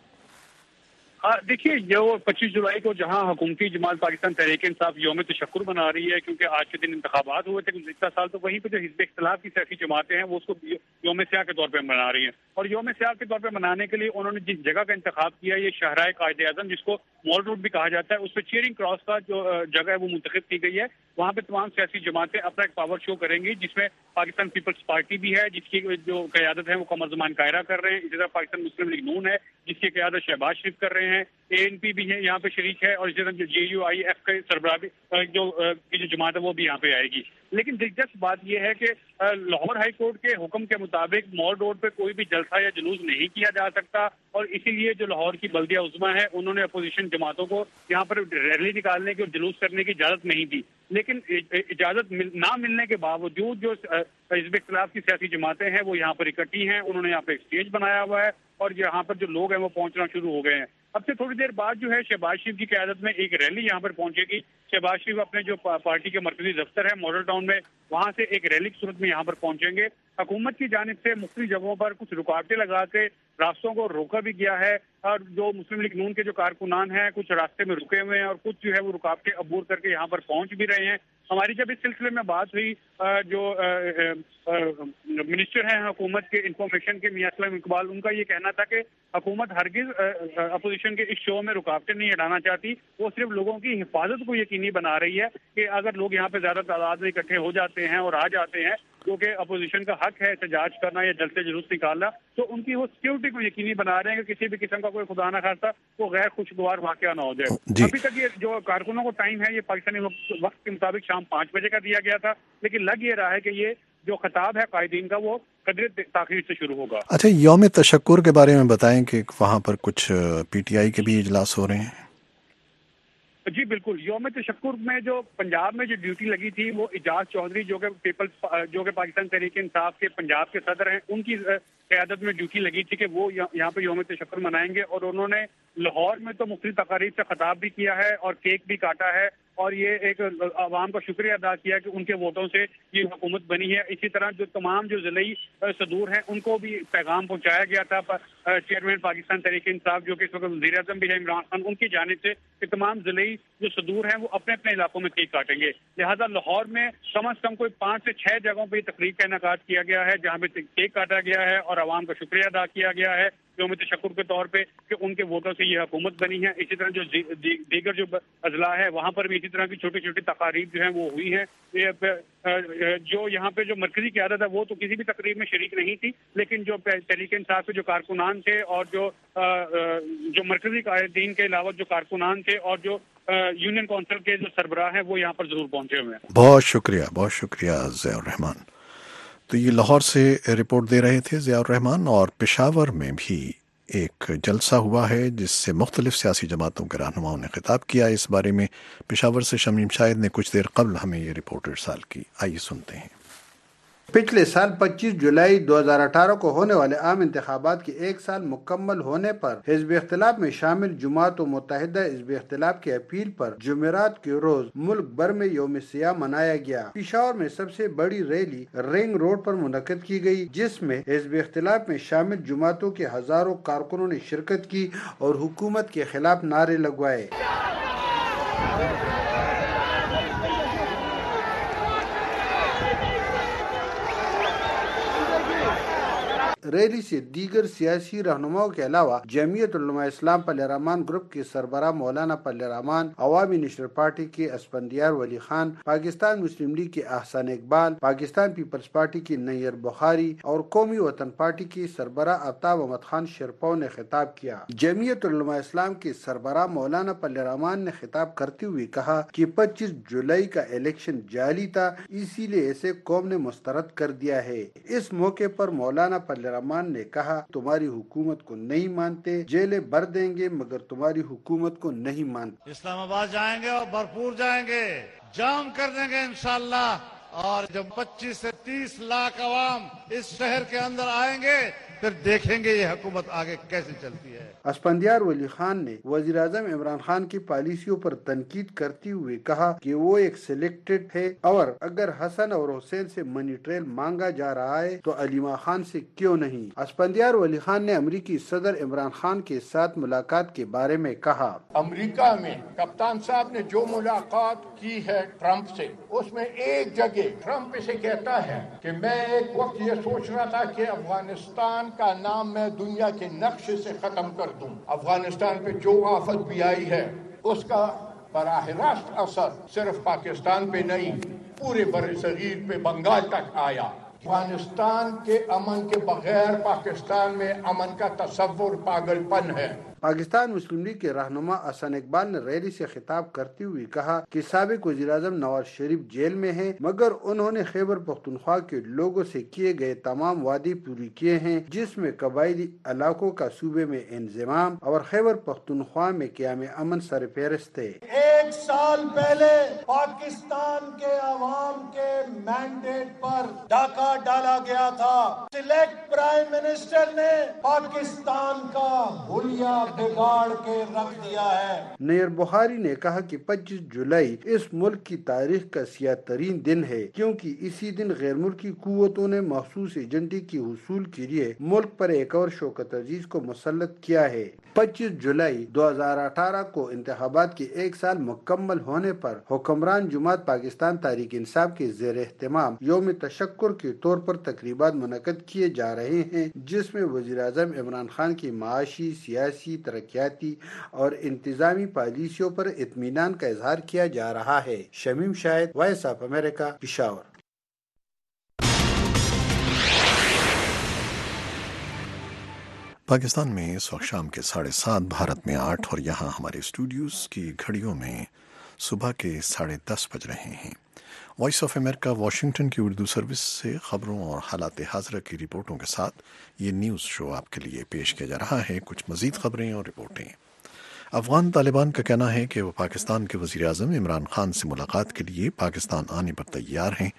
دیکھیے جو پچیس جولائی کو جہاں حکومتی جماعت پاکستان تحریک انصاف یوم تشکر منا رہی ہے کیونکہ آج کے دن انتخابات ہوئے تھے گزشتہ سال، تو وہیں پہ جو حزب اختلاف کی سیاسی جماعتیں ہیں وہ اس کو یوم سیاہ کے طور پہ منا رہی ہیں اور یوم سیاہ کے طور پہ منانے کے لیے انہوں نے جس جگہ کا انتخاب کیا یہ شاہراہ قائد اعظم جس کو مال روڈ بھی کہا جاتا ہے، اس پہ چیئرنگ کراس کا جو جگہ ہے وہ منتخب کی گئی ہے. وہاں پہ تمام سیاسی جماعتیں اپنا ایک پاور شو کریں گی جس میں پاکستان پیپلز پارٹی بھی ہے جس کی جو قیادت ہے وہ قمر زمان قاہرہ کر رہے ہیں، اسی طرح پاکستان مسلم لیگ نون ہے جس کی قیادت شہباز شریف کر رہے ہیں، اے این پی بھی ہے یہاں پہ شریک ہے اور اسی طرح جو جے یو آئی ایف کے سربراہ جو کی جو جماعت ہے وہ بھی یہاں پہ آئے گی. لیکن دلچسپ بات یہ ہے کہ لاہور ہائی کورٹ کے حکم کے مطابق مال روڈ پہ کوئی بھی جلسہ یا جلوس نہیں کیا جا سکتا اور اسی لیے جو لاہور کی بلدیہ عظمیٰ ہے انہوں نے اپوزیشن جماعتوں کو یہاں پر ریلی نکالنے کی اور جلوس کرنے کی اجازت نہیں دی. لیکن اجازت نہ ملنے کے باوجود جو حزب اختلاف کی سیاسی جماعتیں ہیں وہ یہاں پر اکٹھی ہیں، انہوں نے یہاں پہ ایک اسٹیج بنایا ہوا ہے اور یہاں پر جو لوگ ہیں وہ پہنچنا شروع ہو گئے ہیں. اب سے تھوڑی دیر بعد جو ہے شہباز شریف کی قیادت میں ایک ریلی یہاں پر پہنچے گی. شہباز شریف اپنے جو پارٹی کے مرکزی دفتر ہے ماڈل ٹاؤن میں وہاں سے ایک ریلی کی صورت میں یہاں پر پہنچیں گے. حکومت کی جانب سے مختلف جگہوں پر کچھ رکاوٹیں لگا کے راستوں کو روکا بھی گیا ہے اور جو مسلم لیگ نون کے جو کارکنان ہیں کچھ راستے میں رکے ہوئے ہیں اور کچھ جو ہے وہ رکاوٹیں عبور کر کے یہاں پر پہنچ بھی رہے ہیں. ہماری جب اس سلسلے میں بات ہوئی جو منسٹر ہیں حکومت کے انفارمیشن کے میاں اسلم اقبال، ان کا یہ کہنا تھا کہ حکومت ہرگز اپوزیشن کے اس شو میں رکاوٹیں نہیں ہٹانا چاہتی، وہ صرف لوگوں کی حفاظت کو یقینی بنا رہی ہے کہ اگر لوگ یہاں پہ زیادہ تعداد میں اکٹھے ہو جاتے ہیں اور آ جاتے ہیں، کیونکہ اپوزیشن کا حق ہے احتجاج کرنا یا جلسے جلوس نکالنا، تو ان کی وہ سیکورٹی کو یقینی بنا رہے ہیں کہ کسی بھی قسم کا کوئی خدا نہ خواستہ وہ غیر خوشگوار واقعہ نہ ہو جائے. جی. ابھی تک یہ جو کارکنوں کو ٹائم ہے یہ پاکستانی وقت کے مطابق شام پانچ بجے کا دیا گیا تھا، لیکن لگ یہ رہا ہے کہ یہ جو خطاب ہے قائدین کا وہ قدر تاخیر سے شروع ہوگا. اچھا، یوم تشکر کے بارے میں بتائیں کہ وہاں پر کچھ پی ٹی آئی کے بھی اجلاس ہو رہے ہیں. جی بالکل، یوم تشکر میں جو پنجاب میں جو ڈیوٹی لگی تھی وہ اعجاز چودھری جو کہ پیپلز جو کہ پاکستان تحریک انصاف کے پنجاب کے صدر ہیں، ان کی قیادت میں ڈیوٹی لگی تھی کہ وہ یہاں پہ یوم تشکر منائیں گے، اور انہوں نے لاہور میں تو مختلف تقاریب سے خطاب بھی کیا ہے اور کیک بھی کاٹا ہے، اور یہ ایک عوام کا شکریہ ادا کیا کہ ان کے ووٹوں سے یہ حکومت بنی ہے. اسی طرح جو تمام جو ضلعی صدور ہیں ان کو بھی پیغام پہنچایا گیا تھا چیئرمین پاکستان تحریک انصاف جو کہ اس وقت وزیر اعظم بھی ہے عمران خان، ان کی جانب سے کہ تمام ضلعی جو صدور ہیں وہ اپنے اپنے علاقوں میں کیک کاٹیں گے. لہٰذا لاہور میں کم از کم کوئی پانچ سے چھ جگہوں پہ یہ تقریب کا انعقاد کیا گیا ہے جہاں پہ کیک کاٹا گیا ہے اور عوام کا شکریہ ادا کیا گیا ہے یوم تشکر کے طور پہ کہ ان کے ووٹوں سے یہ حکومت بنی ہے. اسی طرح جو دیگر جو اضلاع ہے وہاں پر بھی اسی طرح کی چھوٹی چھوٹی تقاریب جو ہیں وہ ہوئی ہیں. جو یہاں پہ جو مرکزی قیادت ہے وہ تو کسی بھی تقریب میں شریک نہیں تھی، لیکن جو تحریک انصاف کے جو کارکنان تھے اور جو جو مرکزی قائدین کے علاوہ جو کارکنان تھے اور جو یونین کونسل کے جو سربراہ ہیں وہ یہاں پر ضرور پہنچے ہوئے ہیں. بہت شکریہ، بہت شکریہ ضیاء الرحمان. تو یہ لاہور سے رپورٹ دے رہے تھے ضیاء الرحمان. اور پشاور میں بھی ایک جلسہ ہوا ہے جس سے مختلف سیاسی جماعتوں کے رہنماؤں نے خطاب کیا. اس بارے میں پشاور سے شمیم شاہد نے کچھ دیر قبل ہمیں یہ رپورٹ ارسال کی. آئیے سنتے ہیں. پچھلے سال پچیس جولائی دو ہزار اٹھارہ کو ہونے والے عام انتخابات کے ایک سال مکمل ہونے پر حزب اختلاف میں شامل جماعت و متحدہ حزب اختلاف کی اپیل پر جمعرات کے روز ملک بھر میں یوم سیاہ منایا گیا. پشاور میں سب سے بڑی ریلی رنگ روڈ پر منعقد کی گئی جس میں حزب اختلاف میں شامل جماعتوں کے ہزاروں کارکنوں نے شرکت کی اور حکومت کے خلاف نعرے لگوائے. ریلی سے دیگر سیاسی رہنماؤں کے علاوہ جمعیت علماء اسلام پلے رحمان گروپ کے سربراہ مولانا پلے رحمان، عوامی نیشنل پارٹی کے اسفندیار ولی خان، پاکستان مسلم لیگ کے احسان اقبال، پاکستان پیپلز پارٹی کی نیر بخاری اور قومی وطن پارٹی کے سربراہ آفتاب احمد خان شرپاؤ نے خطاب کیا. جمعیت علماء اسلام کے سربراہ مولانا پلے رحمان نے خطاب کرتے ہوئے کہا کہ پچیس جولائی کا الیکشن جعلی تھا، اسی لیے اسے قوم نے مسترد کر دیا ہے. اس موقع پر مولانا پلے رحمان نے کہا تمہاری حکومت کو نہیں مانتے، جیلیں بھر دیں گے مگر تمہاری حکومت کو نہیں مانتے. اسلام آباد جائیں گے اور بھرپور جائیں گے، جام کر دیں گے انشاءاللہ. اور جب پچیس سے تیس لاکھ عوام اس شہر کے اندر آئیں گے پھر دیکھیں گے یہ حکومت آگے کیسے چلتی ہے. اسفندیار ولی خان نے وزیر اعظم عمران خان کی پالیسیوں پر تنقید کرتے ہوئے کہا کہ وہ ایک سلیکٹڈ ہے اور اگر حسن اور حسین سے منی ٹریل مانگا جا رہا ہے تو علیمہ خان سے کیوں نہیں. اسفندیار ولی خان نے امریکی صدر عمران خان کے ساتھ ملاقات کے بارے میں کہا امریکہ میں کپتان صاحب نے جو ملاقات کی ہے ٹرمپ سے، اس میں ایک جگہ ٹرمپ اسے کہتا ہے کہ میں ایک وقت یہ سوچ رہا تھا کہ افغانستان کا نام میں دنیا کے نقشے سے ختم کر دوں. افغانستان پہ جو آفت بھی آئی ہے اس کا براہ راست اثر صرف پاکستان پہ نہیں پورے بر صغیر پہ بنگال تک آیا. افغانستان کے امن کے بغیر پاکستان میں امن کا تصور پاگل پن ہے. پاکستان مسلم لیگ کے رہنما احسان اقبال نے ریلی سے خطاب کرتے ہوئے کہا کہ سابق وزیر اعظم نواز شریف جیل میں ہیں مگر انہوں نے خیبر پختونخوا کے لوگوں سے کیے گئے تمام وعدے پوری کیے ہیں، جس میں قبائلی علاقوں کا صوبے میں انضمام اور خیبر پختونخوا میں قیام امن سر فہرست ہے. ایک سال پہلے پاکستان کے عوام کے مینڈیٹ پر ڈاکہ ڈالا گیا تھا. سلیکٹ پرائم منسٹر نے پاکستان کا حلیہ बिगाड़ के रख दिया है। नैयर बुखारी ने कहा कि पच्चीस जुलाई इस मुल्क की तारीख का सियाह तरीन दिन है, क्योंकि इसी दिन गैर मुल्की कुव्वतों ने मखसूस एजेंडे की हुसूल के लिए मुल्क पर एक और शौकत अजीज को मुसल्लत किया है। पच्चीस जुलाई दो हजार अठारह को इंतखाबात के एक साल मुकम्मल होने पर हुक्मरान जमात पाकिस्तान तहरीक इंसाफ के ज़ेर एहतमाम यौम तशक्कुर के तौर पर तकरीबात मुनक़्क़द किए जा रहे हैं, जिसमें वज़ीर आज़म इमरान खान की माशी, सियासी, तरक्याती और इंतज़ामी पॉलिसियों पर इत्मीनान का इजहार किया जा रहा है। Shamim Shahid, voice of America, Peshawar. Pakistan में इस वक्त शाम के साढ़े सात, भारत में आठ और यहाँ हमारे स्टूडियोज़ की घड़ियों में सुबह के साढ़े दस बज रहे हैं। वॉइस ऑफ अमेरिका वाशिंगटन की उर्दू सर्विस से खबरों और हालात हाज़िरा की रिपोर्टों के साथ ये न्यूज़ शो आपके लिए पेश किया जा रहा है। कुछ मज़ीद खबरें और रिपोर्टें। अफ़गान तालिबान का कहना है कि वो पाकिस्तान के वज़ीर आज़म इमरान खान से मुलाकात के लिए पाकिस्तान आने पर तैयार हैं,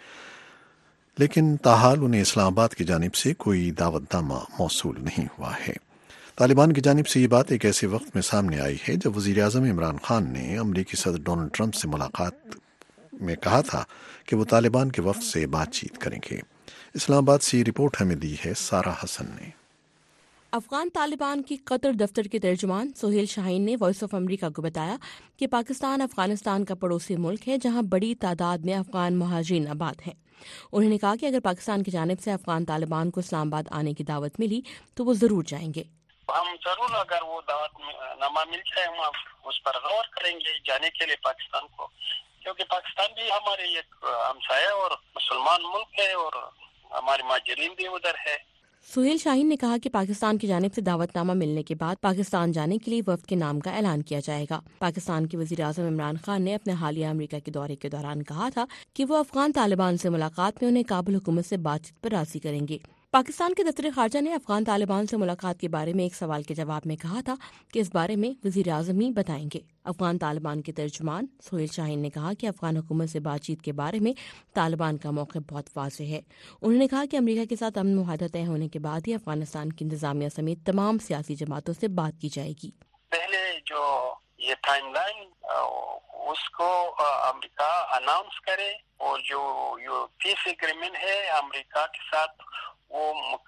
लेकिन ताहाल उन्हें इस्लामाबाद की जानिब से कोई दावतनामा मौसूल नहीं हुआ है। तालिबान की जानिब से ये बात एक ऐसे वक्त में सामने आई है जब वज़ीर आज़म इमरान खान ने अमरीकी सदर डोनाल्ड ट्रंप से मुलाकात में कहा था कि वो तालिबान के वफ़द से बातचीत करेंगे। इस्लामाबाद से ये रिपोर्ट हमें दी है सारा हसन ने। अफगान तालिबान की कतर दफ्तर के तर्जुमान सोहेल शाहीन ने वॉइस ऑफ अमेरिका को बताया कि पाकिस्तान अफगानिस्तान का पड़ोसी मुल्क है जहां बड़ी तादाद में अफगान महाजिन आबाद हैं। उन्होंने कहा कि अगर पाकिस्तान की जानिब से अफगान तालिबान को इस्लामाबाद आने की दावत मिली तो वो जरूर जाएंगे। हम जरूर, अगर वो दावत नामा मिल जाए हम उस पर गौर करेंगे जाने के लिए पाकिस्तान को, क्योंकि पाकिस्तान भी हमारे एक हमसाया और मुसलमान मुल्क है और हमारे महाजिरीन भी उधर है। सोहेल शाहीन ने कहा कि पाकिस्तान की जानिब से दावतनामा मिलने के बाद पाकिस्तान जाने के लिए वफ्द के नाम का ऐलान किया जाएगा। पाकिस्तान के वज़ीर आज़म इमरान खान ने अपने हालिया अमेरिका के दौरे के दौरान कहा था कि वो अफगान तालिबान से मुलाकात में उन्हें काबुल हुकूमत से बातचीत पर राज़ी करेंगे। पाकिस्तान के दफ्तर खारजा ने अफगान तालिबान से मुलाकात के बारे में एक सवाल के जवाब में कहा था कि इस बारे में वज़ीर आज़म ही बताएंगे। अफगान तालिबान के तर्जुमान सोहेल शाहीन ने कहा कि अफगान हुकूमत से बातचीत के बारे में तालिबान का मौक़िफ़ बहुत वाज़ेह है। उन्होंने कहा कि अमेरिका के साथ अमन मुआहदा तय होने के बाद ही अफगानिस्तान की इंतज़ामिया समेत तमाम सियासी जमातों से बात की जाएगी। पहले जो ये टाइमलाइन उसको अमेरिका अनाउंस करे और जो जो पीस एग्रीमेंट है अमेरिका के साथ वो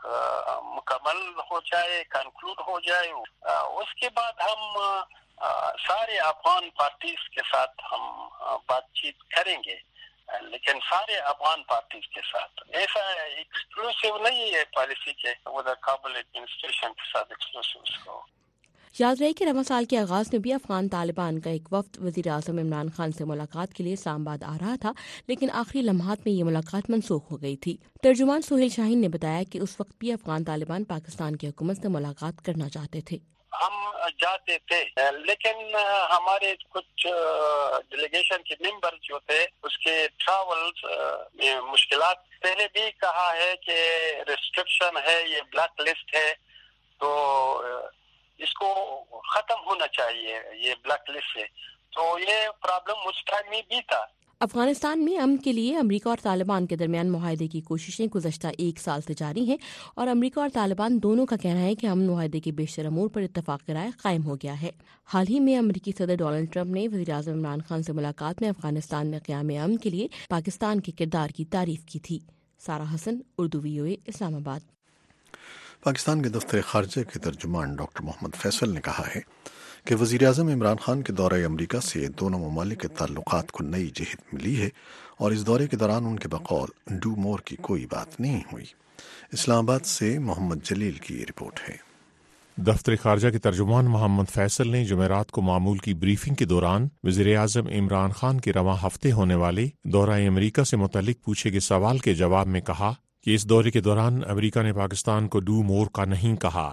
मुकम्मल हो जाए, कंक्लूड हो जाए, उसके बाद हम आ, सारे अफगान पार्टीज के साथ हम बातचीत करेंगे, लेकिन सारे अफगान पार्टीज के साथ। ऐसा एक्सक्लूसिव नहीं है पॉलिसी के उधर काबुल एडमिनिस्ट्रेशन के साथ एक्सक्लूसिव उसको। याद रहे कि रमज़ान साल के आगाज़ में भी अफगान तालिबान का एक वफ्द वज़ीर आज़म इमरान खान से मुलाकात के लिए इस्लामाबाद आ रहा था, लेकिन आखिरी लम्हात में ये मुलाकात मनसूख हो गई थी। तर्जुमान सोहेल शाहीन ने बताया कि उस वक्त भी अफगान तालिबान पाकिस्तान की हुकूमत से मुलाकात करना चाहते थे। हम जाते थे, लेकिन हमारे कुछ डेलीगेशन के मेंबर जो थे उसके ट्रैवल्स में मुश्किलात, पहले भी कहा है कि रिस्ट्रिक्शन है, ये ब्लैक लिस्ट है, तो इसको खत्म होना चाहिए ये ब्लैक लिस्ट से। तो ये प्रॉब्लम उस टाइम में भी था। अफगानिस्तान में अमन के लिए अमेरिका और तालिबान के दरमियान मुआहदे की कोशिशें गुज़श्ता एक साल से जारी हैं और अमेरिका और तालिबान दोनों का कहना है कि अमन मुआहदे के बेशतर अमूर पर इत्तफाक राय कायम हो गया है। हाल ही में अमेरिकी सदर डोनाल्ड ट्रंप ने वज़ीर आज़म इमरान खान से मुलाकात में अफगानिस्तान में क़याम अमन के लिए पाकिस्तान के किरदार की तारीफ की थी। सारा हसन, उर्दू वीओए, इस्लामाबाद। पाकिस्तान के दफ्तर खारजा के तर्जुमान डॉक्टर मोहम्मद फैसल ने कहा है कि वज़ीर आज़म इमरान खान के दौरे अमरीका से दोनों ममालिक के ताल्लुकात को नई जहत मिली है और इस दौरे के दौरान उनके बकौल डू मोर की कोई बात नहीं हुई। इस्लामाबाद से मोहम्मद जलील की रिपोर्ट है। दफ्तर खारजा के तर्जुमान मोहम्मद फैसल ने जुमेरात को मामूल की ब्रीफिंग के दौरान वज़ीर आज़म इमरान खान के रवां हफ्ते होने वाले दौरा अमरीका से मुतल्लिक पूछे गए सवाल के जवाब में कहा कि इस दौरे के दौरान अमेरिका ने पाकिस्तान को डू मोर का नहीं कहा।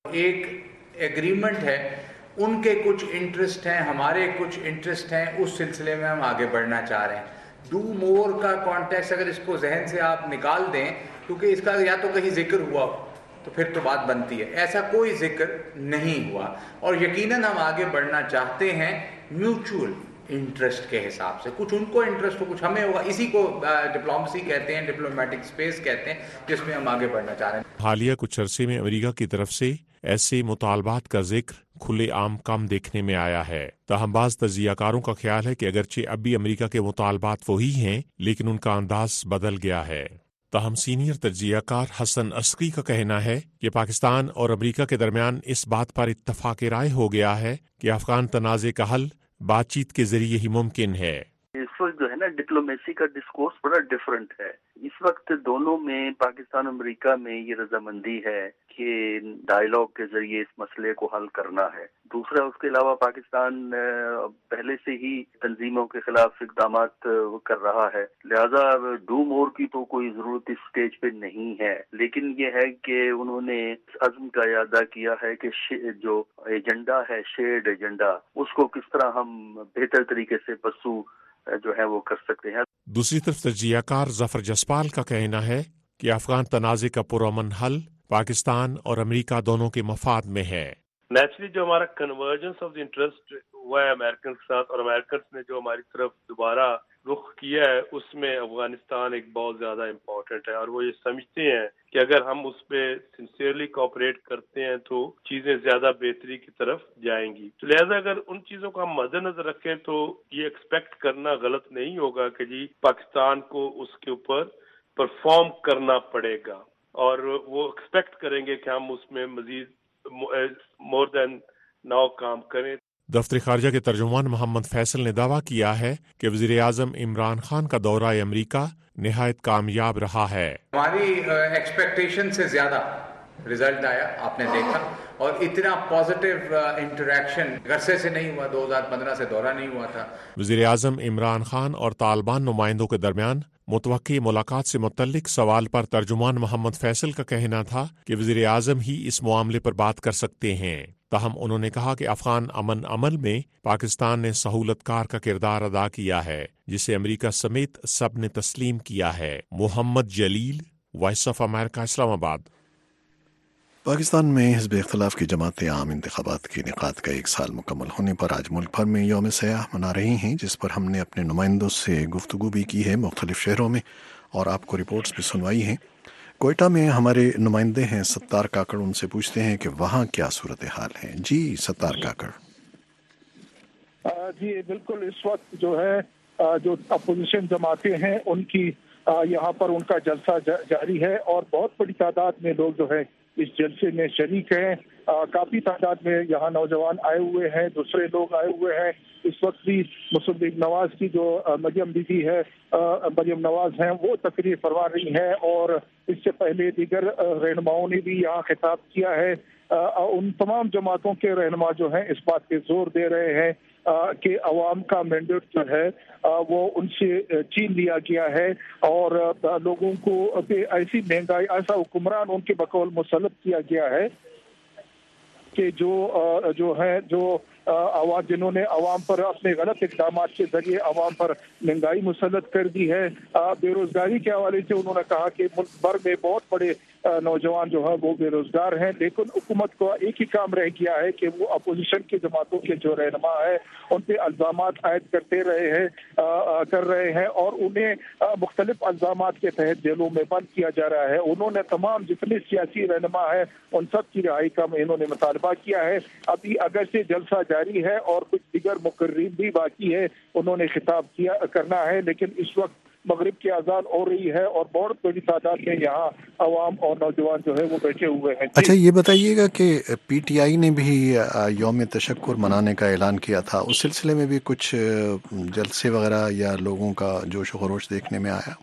एक एग्रीमेंट है, उनके कुछ इंटरेस्ट हैं, हमारे कुछ इंटरेस्ट हैं, उस सिलसिले में हम आगे बढ़ना चाह रहे हैं। डू मोर का कॉन्टेक्स्ट अगर इसको जहन से आप निकाल दें, क्योंकि इसका या तो कहीं जिक्र हुआ तो फिर तो बात बनती है, ऐसा कोई जिक्र नहीं हुआ और यकीनन हम आगे बढ़ना चाहते हैं म्यूचुअल इंटरेस्ट के हिसाब से। कुछ उनको इंटरेस्ट हो, कुछ हमें होगा, इसी को डिप्लोमेसी कहते हैं, डिप्लोमेटिक स्पेस कहते हैं, जिसमें हम आगे बढ़ना चाह रहे हैं। हालिया कुछ अरसे में अमेरिका की तरफ से ऐसे मुतालबात का जिक्र खुले आम कम देखने में आया है। ताहम बाज़ तजियाकारों का ख्याल है कि अगरचे अब भी अमरीका के मुतालबात वही हैं, लेकिन उनका अंदाज बदल गया है। ताहम सीनियर तजियाकार हसन अस्करी का कहना है कि पाकिस्तान और अमरीका के दरमियान इस बात पर इत्तफाक राय हो गया है कि अफगान तनाज़े का हल बातचीत के जरिए ही मुमकिन है। इस वक्त जो है ना डिप्लोमेसी का डिस्कोर्स बड़ा डिफरेंट है। इस वक्त दोनों में, पाकिस्तान और अमेरिका में ये रजामंदी है कि डायलॉग के जरिए इस मसले को हल करना है। दूसरा, उसके अलावा पाकिस्तान पहले से ही तंजीमों के खिलाफ इकदाम कर रहा है, लिहाजा डू मोर की तो कोई जरूरत इस स्टेज पे नहीं है। लेकिन ये है कि उन्होंने अज़्म का अदा किया है कि जो एजेंडा है, शेयर्ड एजेंडा, उसको किस तरह हम बेहतर तरीके से परसू जो है वो कर सकते हैं। दूसरी तरफ तजियाकार जफर जसपाल का कहना है कि अफगान तनाज़े का पुरअमन हल पाकिस्तान और अमेरिका दोनों के मफाद में है। नेचुरली जो हमारा कन्वर्जेंस ऑफ द इंटरेस्ट हुआ है अमेरिकन के साथ, और अमेरिकन ने जो हमारी तरफ दोबारा रुख किया है, उसमें अफगानिस्तान एक बहुत ज्यादा इम्पोर्टेंट है। और वो ये समझते हैं कि अगर हम उस पर सिंसियरली कोऑपरेट करते हैं तो चीजें ज्यादा बेहतरी की तरफ जाएंगी। तो लिहाजा अगर उन चीजों को हम मद्देनजर रखें तो ये एक्सपेक्ट करना गलत नहीं होगा कि जी पाकिस्तान को उसके ऊपर परफॉर्म करना पड़ेगा, और वो एक्सपेक्ट करेंगे कि हम उसमें मजीद मोर देन नाउ काम करें। दफ्तर खारजा के तर्जुमान मोहम्मद फैसल ने दावा किया है कि वज़ीर आज़म इमरान खान का दौरा अमरीका निहायत कामयाब रहा है। हमारी एक्सपेक्टेशन से ज्यादा रिजल्ट आया, आपने देखा, और इतना पॉजिटिव इंटरेक्शन अरसे से नहीं हुआ, दो हज़ार पंद्रह से दौरा नहीं हुआ था। वज़ीर आज़म इमरान खान और तालिबान नुमाइंदों के दरमियान मुतवक्की मुलाकात से मुतल्लिक सवाल पर तर्जुमान मोहम्मद फैसल का कहना था कि वज़ीर आज़म ही इस मामले पर बात कर सकते हैं। ताहम उन्होंने कहा कि अफगान अमन अमल में पाकिस्तान ने सहूलतकार का किरदार अदा किया है, जिसे अमेरिका समेत सब ने तस्लीम किया है। Mohammad Jalil, voice of America, Islamabad. Pakistan में हिज़्ब इख्तिलाफ की जमात आम इंतखाबात के इनेकाद का एक साल मुकम्मल होने पर आज मुल्क भर में यौम सयाह मना रही हैं, जिस पर हमने अपने नुमाइंदों से गुफ्तगू भी की है मुख्तलिफ शहरों में, और आपको रिपोर्ट्स भी सुनवाई हैं। कोयटा में हमारे नुमाइंदे हैं सत्तार काकड़, उनसे पूछते हैं कि वहाँ क्या सूरत हाल है। जी सत्तार काकड़। जी बिल्कुल, इस वक्त जो है जो अपोजिशन जमातें हैं उनकी यहाँ पर उनका जलसा जारी है, और बहुत बड़ी तादाद में लोग जो है इस जलसे में शरीक हैं। काफी तादाद में यहाँ नौजवान आए हुए हैं, दूसरे लोग आए हुए हैं। इस वक्त भी मुस्लिम लीग नवाज की जो मरियम बीबी है, मरियम नवाज हैं, वो तकरीर फरमा रही हैं, और इससे पहले दीगर रहनुमाओं ने भी यहाँ खिताब किया है। उन तमाम जमातों के रहनुमा जो हैं इस बात पे जोर दे रहे हैं कि अवाम का मैंडेट जो है वो उनसे छीन लिया गया है, और लोगों को ऐसी महंगाई, ऐसा हुक्मरान उनके बकौल मुसल्लत किया गया है कि जो जो है जो आवाम जिन्होंने अवाम पर अपने गलत इकदाम के जरिए अवाम पर महंगाई मुसल्लत कर दी है। बेरोजगारी के हवाले से उन्होंने कहा कि मुल्क भर में बहुत बड़े नौजवान जो है वो बेरोजगार हैं, लेकिन हुकूमत को एक ही काम रह गया है कि वो अपोजिशन की जमातों के जो रहनुमा है उन पे अल्जामात आयद करते रहे हैं कर रहे हैं और उन्हें मुख्तलिफ अल्जामात के तहत जेलों में बंद किया जा रहा है। उन्होंने तमाम जितने सियासी रहनुमा है उन सब की रिहाई का इन्होंने मुतालबा किया है। अभी अगर से जलसा जारी है और कुछ दीगर मुकर्रीन भी बाकी है, उन्होंने खिताब किया करना है, लेकिन इस वक्त मगरिब की अजान हो रही है और बहुत बड़ी तादाद में यहाँ अवाम और नौजवान जो है वो बैठे हुए हैं। अच्छा, ये बताइएगा कि पीटीआई ने भी यौम तशक्कुर मनाने का ऐलान किया था, उस सिलसिले में भी कुछ जलसे वगैरह या लोगों का जोश व खरोश देखने में आया?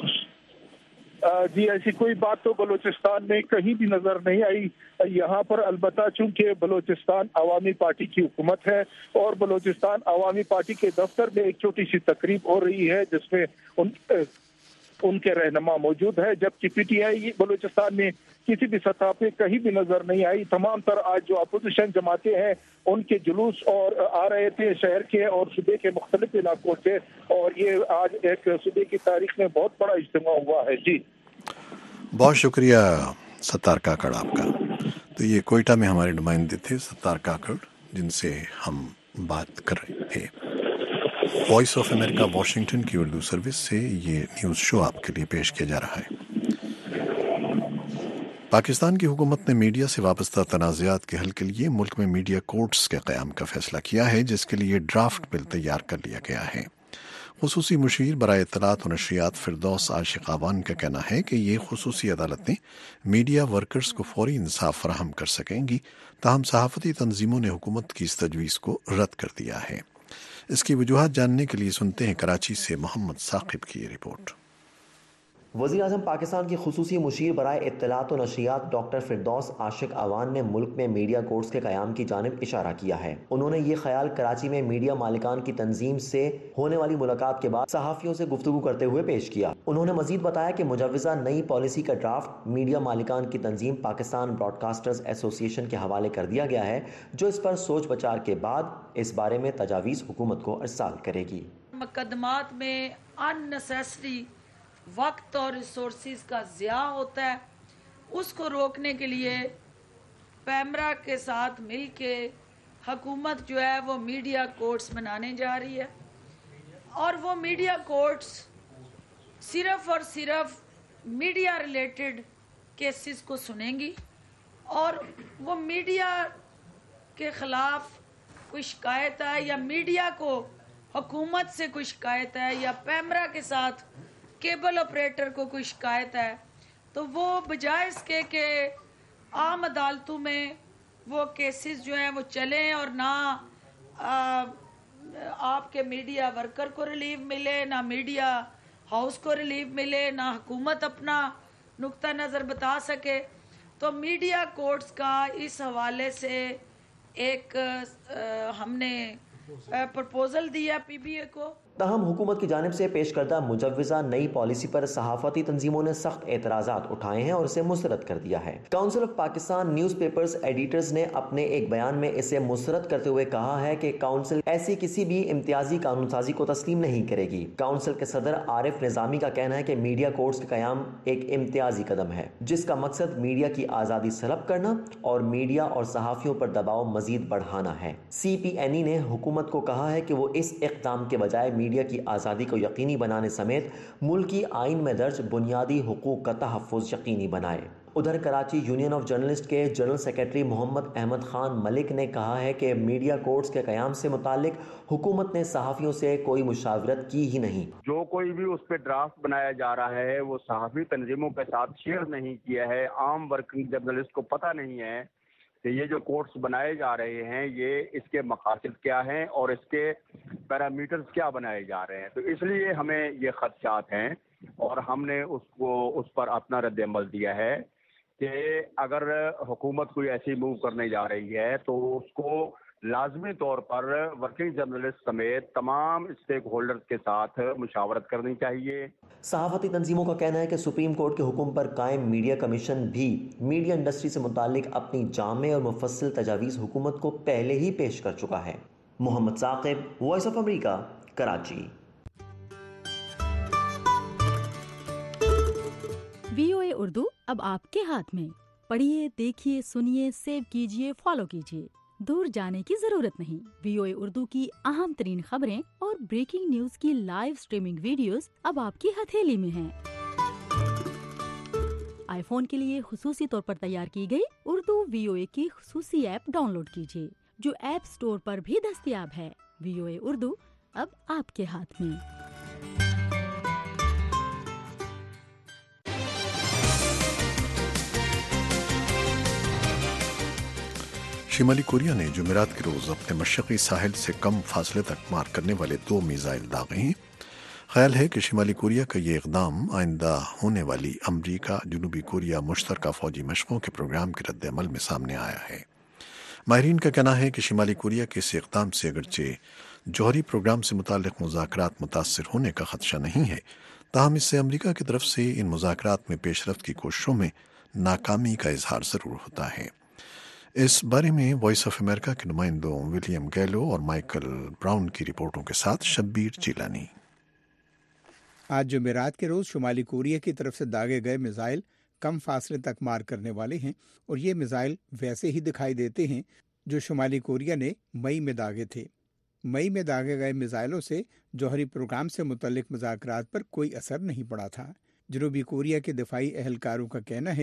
जी ऐसी कोई बात तो बलूचिस्तान में कहीं भी नजर नहीं आई। यहाँ पर अलबत्ता चूंकि बलूचिस्तान अवामी पार्टी की हुकूमत है और बलूचिस्तान अवामी पार्टी के दफ्तर में एक छोटी सी तकरीब हो रही है जिसमें उन उनके रहनुमा मौजूद है, जबकि पीटीआई बलूचिस्तान में किसी भी सतह पे कहीं भी नजर नहीं आई। तमाम तर आज जो अपोजिशन जमातें हैं उनके जुलूस और आ रहे थे शहर के और सूबे के मुख्तलिफ इलाकों से, और ये आज एक सूबे की तारीख में बहुत बड़ा इज्तिमा हुआ है। जी बहुत शुक्रिया सत्तार काकड़ आपका। तो ये कोयटा में हमारे नुमाइंदे थे सत्तार काकड़, जिनसे हम बात कर रहे थे। वॉइस ऑफ अमेरिका वाशिंगटन की उर्दू सर्विस से ये न्यूज़ शो आपके लिए पेश किया जा रहा है। पाकिस्तान की हुकूमत ने मीडिया से वाबस्ता तनाज़ात के हल के लिए मुल्क में मीडिया कोर्ट्स के क़याम का फैसला किया है, जिसके लिए ड्राफ्ट बिल तैयार कर लिया गया है। खुसूसी मुशीर बराए इत्तलात और नशरियात फिरदौस आशिक आवान का कहना है कि ये खुसूसी अदालतें मीडिया वर्कर्स को फौरी इंसाफ फराहम कर सकेंगी, ताहम सहाफ़ती तंजीमों ने हुकूमत की इस तजवीज़ को रद्द कर दिया है। इसकी वजूहात जानने के लिए सुनते हैं कराची से मोहम्मद साकिब की ये रिपोर्ट। वज़ीर-ए-आज़म पाकिस्तान की खुसूसी मुशीर बराए इत्तलात व नशरियात डॉक्टर फिरदौस आशिक आवान ने मुल्क में मीडिया कोर्ट्स के क़याम की जानिब इशारा किया है। उन्होंने ये ख्याल कराची में मीडिया मालिकान की तंजीम से होने वाली मुलाकात के बाद सहाफ़ियों से गुफ्तगू करते हुए पेश किया। उन्होंने मजीद बताया कि मुजव्वज़ा नई पॉलिसी का ड्राफ्ट मीडिया मालिकान की तंजीम पाकिस्तान ब्रॉडकास्टर्स एसोसिएशन के हवाले कर दिया गया है, जो इस पर सोच विचार के बाद इस बारे में तजावीज़ हुकूमत को अरसाल करेगी। मुकदमात में अननेसेसरी वक्त और रिसोर्सेज का ज़िया होता है, उसको रोकने के लिए पैमरा के साथ मिलके हुकूमत जो है वो मीडिया कोर्ट्स बनाने जा रही है, और वो मीडिया कोर्ट्स सिर्फ और सिर्फ मीडिया रिलेटेड केसेस को सुनेंगी, और वो मीडिया के ख़िलाफ़ कोई शिकायत है या मीडिया को हुकूमत से कोई शिकायत है या पैमरा के साथ केबल ऑपरेटर को कोई शिकायत है, तो वो बजाय इसके कि आम अदालतों में वो केसेस जो हैं वो चलें और ना आ, आपके मीडिया वर्कर को रिलीफ मिले, ना मीडिया हाउस को रिलीफ मिले, ना हुकूमत अपना नुक्ता नज़र बता सके, तो मीडिया कोर्ट्स का इस हवाले से एक आ, हमने प्रपोजल दिया पीबीए को। ताहम हुकूमत की जानिब से पेश करदा मुजव्वज़ा नई पॉलिसी पर सहाफ़ती तंजीमों ने सख्त एतराज़ात उठाए हैं और इसे मुस्तरद कर दिया है। Council of Pakistan newspapers editors ने अपने एक बयान में इसे मुस्तरद करते हुए कहा है कि काउंसिल ऐसी किसी भी इम्तियाजी कानून साजी को तस्लीम नहीं करेगी। काउंसिल के सदर आरिफ निज़ामी का कहना है कि मीडिया कोर्ट्स का क़याम एक इम्तियाजी कदम है, जिसका मकसद मीडिया की आज़ादी सलब करना और मीडिया और सहाफ़ियों पर दबाव मजीद बढ़ाना है। सी पी एन ई ने हुकूमत को कहा है कि वो इस इक़दाम के बजाय मीडिया की आज़ादी को यकीनी बनाने समेत मुल्की आइन में दर्ज बुनियादी हुकूक का तहफ़्फ़ुज़ यकीनी बनाए। उधर कराची यूनियन ऑफ जर्नलिस्ट के जनरल सेक्रेटरी मोहम्मद अहमद खान मलिक ने कहा है कि मीडिया कोर्ट्स के क़याम से मुतालिक हुकूमत ने सहाफ़ियों से कोई मुशावरत की ही नहीं। जो कोई भी उस पर ड्राफ्ट बनाया जा रहा है वो सहाफ़ी तंजीमों के साथ शेयर नहीं किया है, आम वर्किंग जर्नलिस्ट को पता नहीं है कि ये जो कोर्ट्स बनाए जा रहे हैं ये इसके मकासद क्या हैं और इसके पैरामीटर्स क्या बनाए जा रहे हैं। तो इसलिए हमें ये खदशात हैं और हमने उसको उस पर अपना रद्द-ए-अमल दिया है कि अगर हुकूमत कोई ऐसी मूव करने जा रही है तो उसको लाजमी तौर पर वर्किंग जर्नलिस्ट समेत तमाम स्टेक होल्डर्स के साथ मुशावरत करनी चाहिए। सहाफ़ती तंजीमों का कहना है कि सुप्रीम कोर्ट के हुक्म पर कायम मीडिया कमीशन भी मीडिया इंडस्ट्री से मुतालिक अपनी जामे और मुफस्सिल तजावीज़ हुकूमत को पहले ही पेश कर चुका है। Mohammad Saqib, voice of America, Karachi. VOA Urdu अब आपके हाथ में। पढ़िए, देखिए, सुनिए, सेव कीजिए, फॉलो कीजिए। दूर जाने की जरूरत नहीं। वीओए उर्दू की अहम तरीन खबरें और ब्रेकिंग न्यूज की लाइव स्ट्रीमिंग वीडियोस अब आपकी हथेली में हैं। आईफोन के लिए खुसूसी तौर पर तैयार की गई उर्दू वीओए की खुसूसी ऐप डाउनलोड कीजिए, जो ऐप स्टोर पर भी दस्तयाब है। वीओए उर्दू अब आपके हाथ में। शिमाली कोरिया ने जुमेरात के रोज़ अपने मशरक़ी साहिल से कम फासले तक मार करने वाले दो मिसाइल दागे हैं। ख्याल है कि शिमाली कोरिया का ये इक़दाम आइंदा होने वाली अमरीका जनूबी कोरिया मुश्तरका फ़ौजी मशक़ों के प्रोग्राम के रद्द-ए-अमल में सामने आया है। माहिरीन का कहना है कि शिमाली कोरिया के इस इक़दाम से अगरचे जौहरी प्रोग्राम से मुताल्लिक़ मुज़ाकरात मुतासर होने का ख़दशा नहीं है, ताहम इससे अमरीका की तरफ से इन मुज़ाकरात में पेशरफ्त की कोशिशों में नाकामी का इजहार ज़रूर होता है। इस बारे में वॉइस ऑफ अमेरिका के नुमाइंदों विलियम गैलो और माइकल ब्राउन की रिपोर्टों के साथ शब्बीर जिलानी। आज जुमेरात के रोज़ शुमाली कोरिया की तरफ से दागे गए मिसाइल कम फासले तक मार करने वाले हैं और ये मिसाइल वैसे ही दिखाई देते हैं जो शुमाली कोरिया ने मई में दागे थे। मई में दागे गए मिसाइलों से जौहरी प्रोग्राम से मुतल्लिक मुज़ाकरात पर कोई असर नहीं पड़ा था। जनूबी कोरिया के दिफाई एहलकारों का कहना है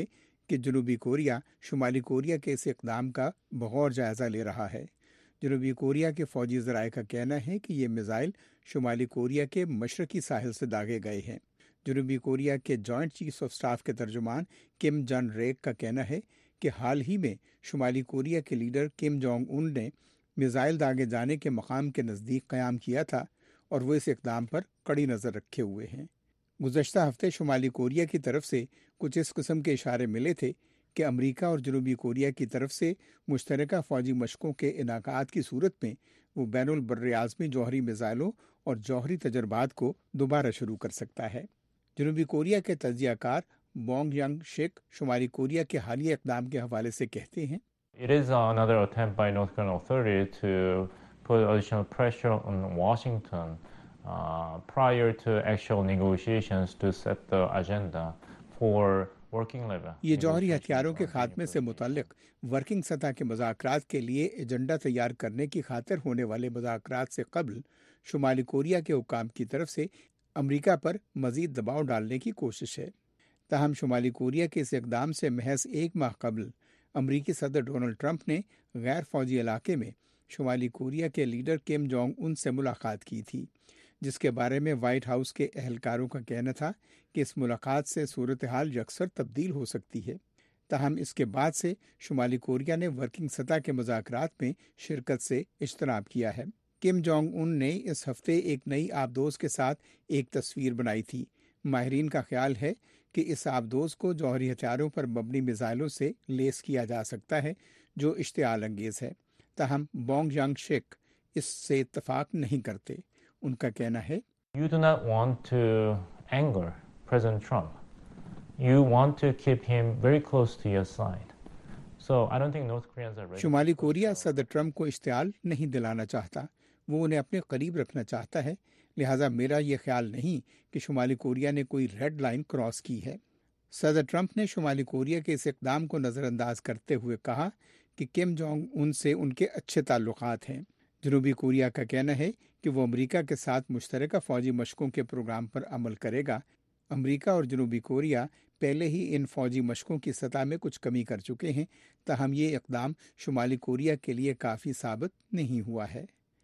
کہ جنوبی کوریا شمالی کوریا کے اس اقدام کا بغور جائزہ لے رہا ہے۔ جنوبی کوریا کے فوجی ذرائع کا کہنا ہے کہ یہ میزائل شمالی کوریا کے مشرقی ساحل سے داغے گئے ہیں۔ جنوبی کوریا کے جوائنٹ چیف آف سٹاف کے ترجمان کم جن ریک کا کہنا ہے کہ حال ہی میں شمالی کوریا کے لیڈر کم جونگ ان نے میزائل داغے جانے کے مقام کے نزدیک قیام کیا تھا اور وہ اس اقدام پر کڑی نظر رکھے ہوئے ہیں۔ گزشتہ ہفتے شمالی کوریا کی طرف سے کچھ اس قسم کے اشارے ملے تھے کہ امریکہ اور جنوبی کوریا کی طرف سے مشترکہ فوجی مشقوں کے انعقاد کی صورت میں وہ بین البراعظمی جوہری میزائلوں اور جوہری تجربات کو دوبارہ شروع کر سکتا ہے۔ جنوبی کوریا کے تجزیہ کار بونگ ینگ شک شمالی کوریا کے حالیہ اقدام کے حوالے سے کہتے ہیں، It is another attempt by North Korean authority to put additional pressure on Washington uh, prior to actual negotiations to set the agenda for working level. یہ جوہری ہتھیاروں کے خاتمے سے متعلق ورکنگ سطح کے مذاکرات کے لیے ایجنڈا تیار کرنے کی خاطر ہونے والے مذاکرات سے قبل شمالی کوریا کے حکام کی طرف سے امریکہ پر مزید دباؤ ڈالنے کی کوشش ہے۔ تاہم شمالی کوریا کے اس اقدام سے محض ایک ماہ قبل امریکی صدر ڈونلڈ ٹرمپ نے غیر فوجی علاقے میں شمالی کوریا کے لیڈر کم جونگ ان سے ملاقات کی تھی، جس کے بارے میں وائٹ ہاؤس کے اہلکاروں کا کہنا تھا کہ اس ملاقات سے صورتحال یکسر تبدیل ہو سکتی ہے۔ تاہم اس کے بعد سے شمالی کوریا نے ورکنگ سطح کے مذاکرات میں شرکت سے اجتناب کیا ہے۔ کم جونگ ان نے اس ہفتے ایک نئی آبدوز کے ساتھ ایک تصویر بنائی تھی۔ ماہرین کا خیال ہے کہ اس آبدوز کو جوہری ہتھیاروں پر مبنی میزائلوں سے لیس کیا جا سکتا ہے، جو اشتعال انگیز ہے۔ تاہم بونگ ینگ شک اس سے اتفاق نہیں کرتے۔ ان کا کہنا ہے، You do not want to anger President Trump. You want to keep him very close to your side. So I don't think North Koreans are ready. شمالی کوریا صدر ٹرمپ کو اشتعال نہیں دلانا چاہتا، وہ انہیں اپنے قریب رکھنا چاہتا ہے، لہٰذا میرا یہ خیال نہیں کہ شمالی کوریا نے کوئی ریڈ لائن کراس کی ہے۔ صدر ٹرمپ نے شمالی کوریا کے اس اقدام کو نظر انداز کرتے ہوئے کہا کہ کم جونگ ان سے ان کے اچھے تعلقات ہیں۔ جنوبی کوریا کا کہنا ہے کہ وہ امریکہ کے ساتھ مشترکہ فوجی مشقوں کے پروگرام پر عمل کرے گا۔ امریکہ اور جنوبی کوریا پہلے ہی ان فوجی مشقوں کی سطح میں کچھ کمی کر چکے ہیں، تاہم یہ اقدام شمالی کوریا کے لیے کافی ثابت نہیں ہوا ہے۔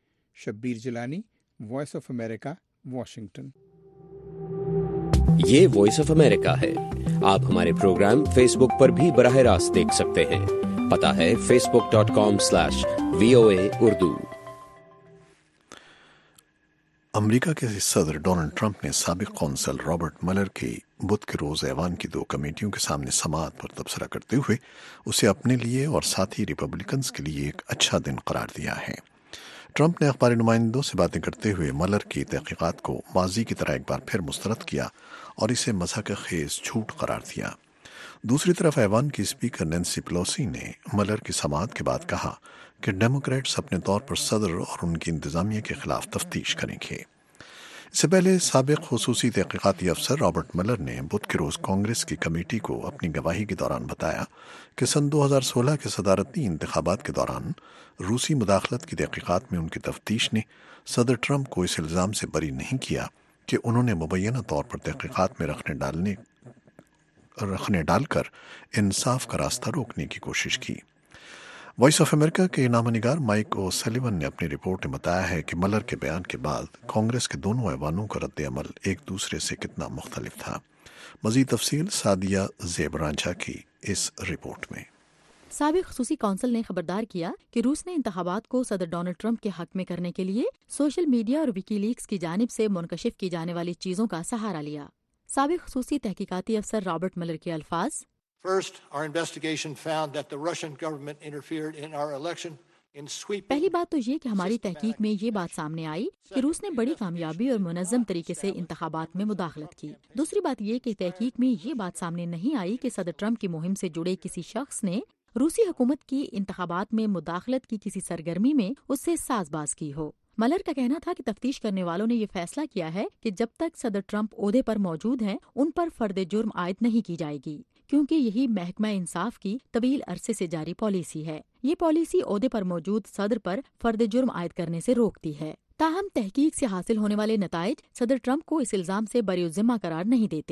Shabbir Jilani, voice of America, Washington. یہ وائس آف امریکہ ہے۔ آپ ہمارے پروگرام فیس بک پر بھی براہ راست دیکھ سکتے ہیں۔ پتہ ہے Facebook dot com slash V O A Urdu. America کے صدر ڈونلڈ ٹرمپ نے سابق قونصل رابرٹ ملر کی بدھ کے روز ایوان کی دو کمیٹیوں کے سامنے سماعت پر تبصرہ کرتے ہوئے اسے اپنے لیے اور ساتھ ہی ریپبلکنز کے لیے ایک اچھا دن قرار دیا ہے۔ ٹرمپ نے اخباری نمائندوں سے باتیں کرتے ہوئے ملر کی تحقیقات کو ماضی کی طرح ایک بار پھر مسترد کیا اور اسے مضحکہ خیز جھوٹ قرار دیا۔ دوسری طرف ایوان کی اسپیکر نینسی پیلوسی نے ملر کی سماعت کے بعد کہا کہ ڈیموکریٹس اپنے طور پر صدر اور ان کی انتظامیہ کے خلاف تفتیش کریں گے۔ اس سے پہلے سابق خصوصی تحقیقاتی افسر رابرٹ ملر نے بدھ کے روز کانگریس کی کمیٹی کو اپنی گواہی کے دوران بتایا کہ سن دو ہزار سولہ کے صدارتی انتخابات کے دوران روسی مداخلت کی تحقیقات میں ان کی تفتیش نے صدر ٹرمپ کو اس الزام سے بری نہیں کیا کہ انہوں نے مبینہ طور پر تحقیقات میں رکھنے ڈالنے رکھنے ڈال کر انصاف کا راستہ روکنے کی کوشش کی۔ وائس آف امریکہ کے نامہ نگار مائک او سلیون نے اپنی رپورٹ میں بتایا ہے کہ ملر کے بیان کے بعد کانگریس کے دونوں ایوانوں کا رد عمل ایک دوسرے سے کتنا مختلف تھا۔ مزید تفصیل سعدیہ زیب رانجھا کی اس رپورٹ میں۔ سابق خصوصی کونسل نے خبردار کیا کہ روس نے انتخابات کو صدر ڈونلڈ ٹرمپ کے حق میں کرنے کے لیے سوشل میڈیا اور وکی لیکس کی جانب سے منکشف کی جانے والی چیزوں کا سہارا لیا۔ سابق خصوصی تحقیقاتی افسر رابرٹ ملر کے الفاظ، First, our investigation found that the Russian government interfered in our election in sweeping. پہلی بات تو یہ کہ ہماری تحقیق میں یہ بات سامنے آئی کہ روس نے بڑی کامیابی اور منظم طریقے سے انتخابات میں مداخلت کی۔ دوسری بات یہ کہ تحقیق میں یہ بات سامنے نہیں آئی کہ صدر ٹرمپ کی مہم سے جڑے کسی شخص نے روسی حکومت کی انتخابات میں مداخلت کی کسی سرگرمی میں اس سے ساز باز کی ہو۔ ملر کا کہنا تھا کہ تفتیش کرنے والوں نے یہ فیصلہ کیا ہے کہ جب تک صدر ٹرمپ عہدے پر موجود ہیں ان پر فرد جرم عائد نہیں کی جائے گی، کیونکہ یہی محکمہ انصاف کی طویل عرصے سے جاری پالیسی ہے۔ یہ پالیسی عہدے پر موجود صدر پر فرد جرم عائد کرنے سے روکتی ہے۔ تاہم تحقیق سے حاصل ہونے والے نتائج صدر ٹرمپ کو اس الزام سے بری الذمہ قرار نہیں دیتے۔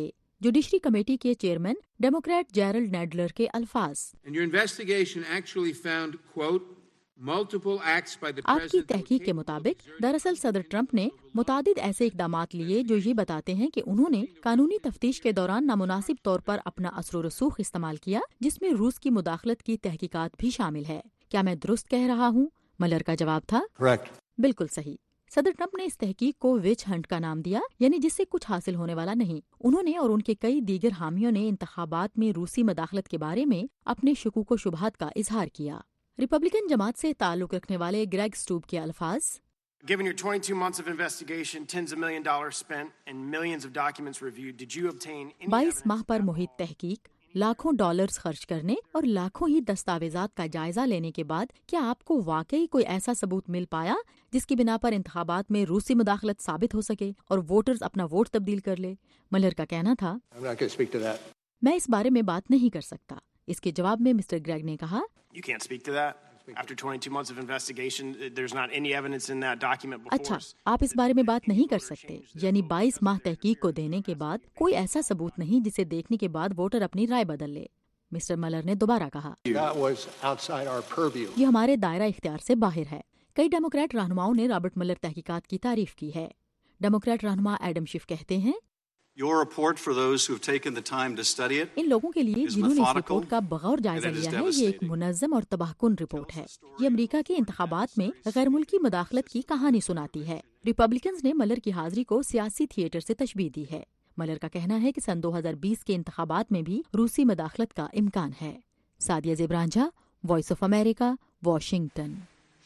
जुडिशरी कमेटी के चेयरमैन डेमोक्रेट जेरल्ड नेडलर के अल्फाज। And your investigation actually found, quote, multiple acts by the आपकी president तहकीक के मुताबिक दरअसल सदर ट्रंप ने मुतादिद ऐसे इकदामात लिए जो ये बताते हैं कि उन्होंने कानूनी तफ्तीश के दौरान नामुनासिब तौर पर अपना असर व रसूख इस्तेमाल किया, जिसमें रूस की मुदाखलत की तहकीकात भी शामिल है। क्या मैं दुरुस्त कह रहा हूँ? मलर का जवाब था Correct. बिल्कुल सही। सदर ट्रंप ने इस तहकीक को विच हंट का नाम दिया, यानी जिससे कुछ हासिल होने वाला नहीं। उन्होंने और उनके कई दीगर हामियों ने इंतखाबात में रूसी मदाखलत के बारे में अपने शकूक व शुबहात का इजहार किया। रिपब्लिकन जमात से ताल्लुक रखने वाले ग्रेग स्टूब के अल्फाज। Given your twenty-two months of investigation, tens of million dollars spent, and millions of documents reviewed, did you obtain any बाईस माह पर मुहित तहकीक, लाखों डॉलर्स खर्च करने और लाखों ही दस्तावेजात का जायजा लेने के बाद क्या आपको वाकई कोई ऐसा सबूत मिल पाया जिसकी बिना पर इंतखाबात में रूसी मुदाखलत साबित हो सके और वोटर्स अपना वोट तब्दील कर ले? मलर का कहना था, I'm not going to speak to that. मैं इस बारे में बात नहीं कर सकता। इसके जवाब में मिस्टर ग्रेग ने कहा, You can't speak to that. After twenty-two months of investigation, there's not any evidence in that document before. अच्छा, आप इस बारे में बात नहीं कर सकते, यानी बाईस माह तहकीक को देने के बाद कोई ऐसा सबूत नहीं जिसे देखने के बाद वोटर अपनी राय बदल ले। मिस्टर मलर ने दोबारा कहा, That was outside our purview. ये हमारे दायरा इख्तियार से बाहर है। कई डेमोक्रेट रहनुमाओं ने रॉबर्ट मलर तहकीकात की तारीफ की है। डेमोक्रेट रहनुमा एडम शिफ कहते हैं, Your report, for those who've taken the time to study it, इन लोगों के लिए is जिन्होंने इस methodical रिपोर्ट का बगौर जायजा and it is लिया है, ये एक मुनज़्ज़म और तबाहकुन रिपोर्ट है। ये अमेरिका के इंतखाबात में गैर मुल्की मदाखलत की कहानी सुनाती है। रिपब्लिकन्स ने मलर की हाजिरी को सियासी थिएटर से तशबीह दी है। मलर का कहना है कि सन दो हज़ार बीस के इंतखाबात में भी रूसी मदाखलत का इम्कान है। Sadia Zeb Ranjha, voice of America, Washington.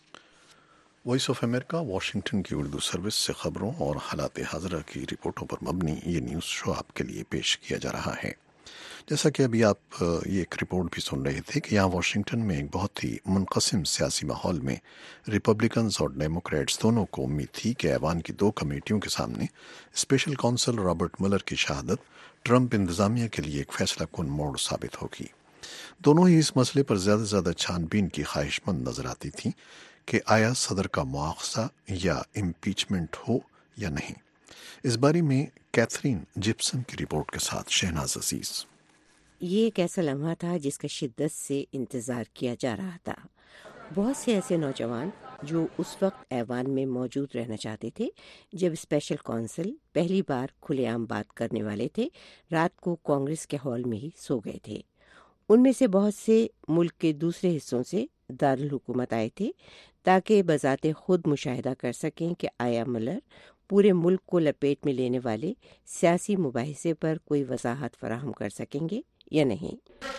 Voice of America Washington की उर्दू सर्विस से खबरों और हालात हाज़िरा की रिपोर्टों पर मबनी ये न्यूज़ शो आपके लिए पेश किया जा रहा है। जैसा कि अभी आप ये एक रिपोर्ट भी सुन रहे थे कि यहाँ वाशिंगटन में एक बहुत ही मुनक़सिम सियासी माहौल में रिपब्लिकन्स और डेमोक्रेट्स दोनों को उम्मीद थी कि ऐवान की दो कमेटियों के सामने स्पेशल कौंसल रॉबर्ट मुलर की शहादत ट्रंप इंतज़ामिया के लिए एक फैसला कुन मोड़ साबित होगी। दोनों ही इस मसले पर ज़्यादा से ज़्यादा छानबीन की ख्वाहिशमंद नजर आती थी कि आया सदर का मुआवजा या इम्पीचमेंट हो या नहीं। इस बारे में कैथरीन जिप्सन की रिपोर्ट के साथ शहनाज अजीज। ये एक ऐसा लम्हा था जिसका शिद्दत से इंतज़ार किया जा रहा था। बहुत से ऐसे नौजवान जो उस वक्त ऐवान में मौजूद रहना चाहते थे जब स्पेशल कौंसिल पहली बार खुलेआम बात करने वाले थे, रात को कांग्रेस के हॉल में ही सो गए थे। उनमें से बहुत से मुल्क के दूसरे हिस्सों से दारुल हुकूमत आए थे ताकि बजाते खुद मुशाहिदा कर सकें कि आया मलर पूरे मुल्क को लपेट में लेने वाले सियासी मुबाहिसे पर कोई वजाहत फराहम कर सकेंगे या नहीं।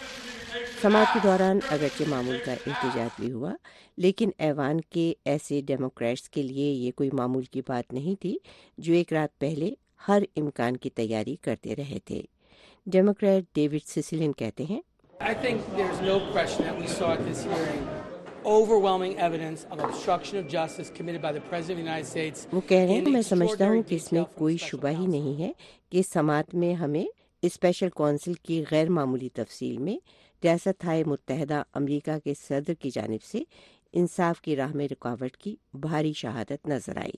समाअत के दौरान अगरचे मामूल का एहतजाज भी हुआ, लेकिन ऐवान के ऐसे डेमोक्रेट्स के लिए ये कोई मामूल की बात नहीं थी जो एक रात पहले हर इम्कान की तैयारी करते रहे थे। डेमोक्रेट डेविड सिसिलियन कहते हैं, I think there's no question that we saw at this hearing overwhelming evidence of obstruction of justice committed by the President of the United States. वो कह रहे हैं, मैं समझता हूँ कि इसमें कोई शुबा ही नहीं है कि समाअत में हमें स्पेशल कौंसिल की गैर मामूली तफसील में रियासत हाय मुत्तहदा अमरीका के सदर की जानिब से इंसाफ की राह में रुकावट की भारी शहादत नजर आई।